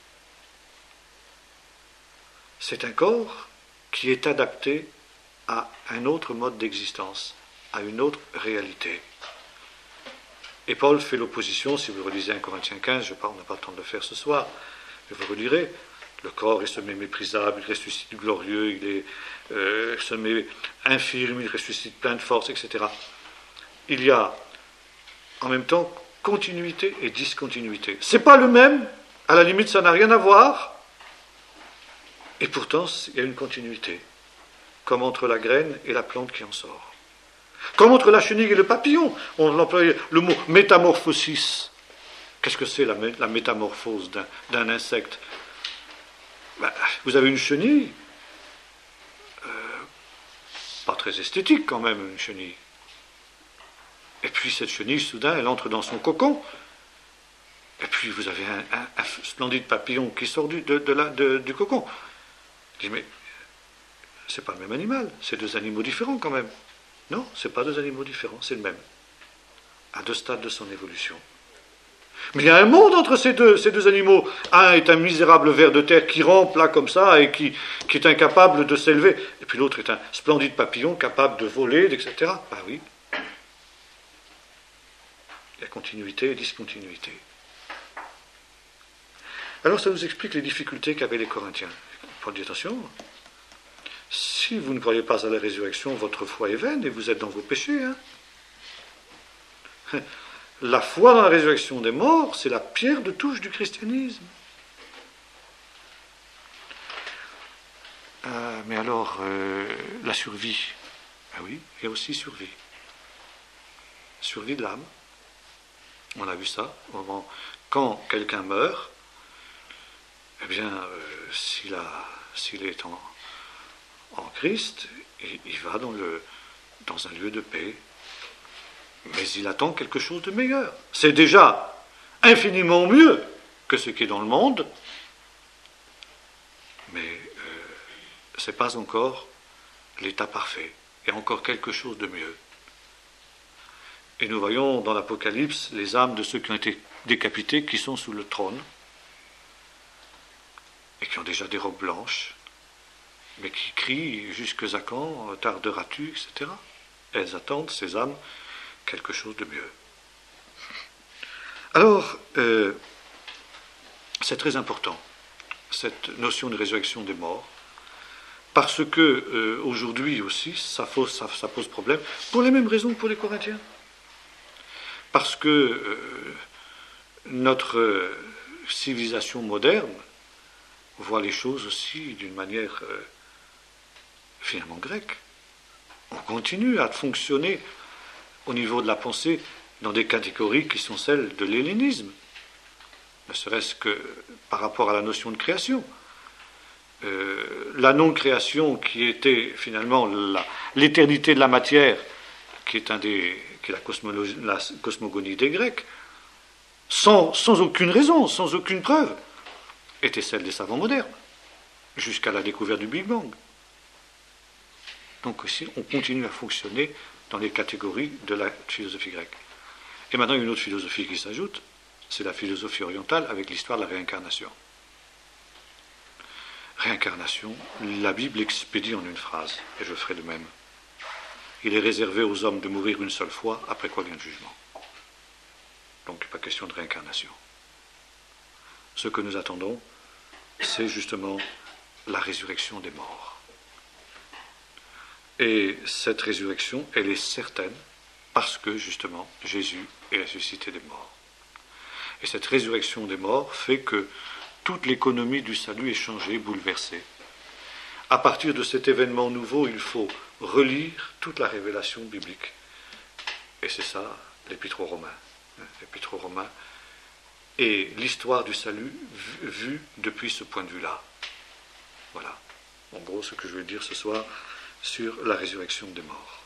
C'est un corps qui est adapté à un autre mode d'existence, à une autre réalité. Et Paul fait l'opposition, si vous relisez un Corinthiens quinze, je parle, on n'a pas le temps de le faire ce soir, mais vous relirez, le corps est semé méprisable, il ressuscite glorieux, il est euh, semé infirme, il ressuscite plein de force, et cetera. Il y a en même temps continuité et discontinuité. C'est pas le même, à la limite ça n'a rien à voir, et pourtant il y a une continuité, comme entre la graine et la plante qui en sort. Comme entre la chenille et le papillon, on employait le mot métamorphosis. Qu'est-ce que c'est la, mé- la métamorphose d'un, d'un insecte? Ben, vous avez une chenille, euh, pas très esthétique quand même, une chenille. Et puis cette chenille, soudain, elle entre dans son cocon. Et puis vous avez un, un, un splendide papillon qui sort du, de, de la, de, du cocon. Je dis, mais c'est pas le même animal, c'est deux animaux différents quand même. Non, ce n'est pas deux animaux différents, c'est le même, à deux stades de son évolution. Mais il y a un monde entre ces deux, ces deux animaux. Un est un misérable ver de terre qui rampe là comme ça et qui, qui est incapable de s'élever. Et puis l'autre est un splendide papillon capable de voler, et cetera. Ben oui. Il y a continuité et discontinuité. Alors ça nous explique les difficultés qu'avaient les Corinthiens. Paul dit attention. Si vous ne croyez pas à la résurrection, votre foi est vaine et vous êtes dans vos péchés. Hein. La foi dans la résurrection des morts, c'est la pierre de touche du christianisme. Euh, mais alors, euh, la survie. Ah oui, il y a aussi survie. Survie de l'âme. On a vu ça. Au moment, quand quelqu'un meurt, eh bien, euh, s'il, a, s'il est en... en Christ, il va dans, le, dans un lieu de paix, mais il attend quelque chose de meilleur. C'est déjà infiniment mieux que ce qui est dans le monde, mais euh, ce n'est pas encore l'état parfait. Il y a encore quelque chose de mieux. Et nous voyons dans l'Apocalypse les âmes de ceux qui ont été décapités, qui sont sous le trône, et qui ont déjà des robes blanches, mais qui crient « Jusque à quand tarderas-tu » et cetera. Elles attendent, ces âmes, quelque chose de mieux. Alors, euh, c'est très important, cette notion de résurrection des morts, parce que euh, aujourd'hui aussi, ça pose, ça, ça pose problème, pour les mêmes raisons que pour les Corinthiens. Parce que euh, notre euh, civilisation moderne voit les choses aussi d'une manière... Euh, finalement grec. On continue à fonctionner au niveau de la pensée dans des catégories qui sont celles de l'hellénisme, ne serait-ce que par rapport à la notion de création. Euh, la non-création qui était finalement la, l'éternité de la matière, qui est, un des, qui est la, cosmologie, la cosmogonie des Grecs, sans, sans aucune raison, sans aucune preuve, était celle des savants modernes, jusqu'à la découverte du Big Bang. Donc aussi, on continue à fonctionner dans les catégories de la philosophie grecque. Et maintenant, il y a une autre philosophie qui s'ajoute, c'est la philosophie orientale avec l'histoire de la réincarnation. Réincarnation, la Bible expédie en une phrase, et je ferai de même. Il est réservé aux hommes de mourir une seule fois, après quoi vient le jugement. Donc, pas question de réincarnation. Ce que nous attendons, c'est justement la résurrection des morts. Et cette résurrection, elle est certaine parce que, justement, Jésus est ressuscité des morts. Et cette résurrection des morts fait que toute l'économie du salut est changée, bouleversée. À partir de cet événement nouveau, il faut relire toute la révélation biblique. Et c'est ça, l'Épître aux Romains. L'Épître aux Romains et l'histoire du salut vue depuis ce point de vue-là. Voilà. En gros, ce que je veux dire ce soir sur la résurrection des morts.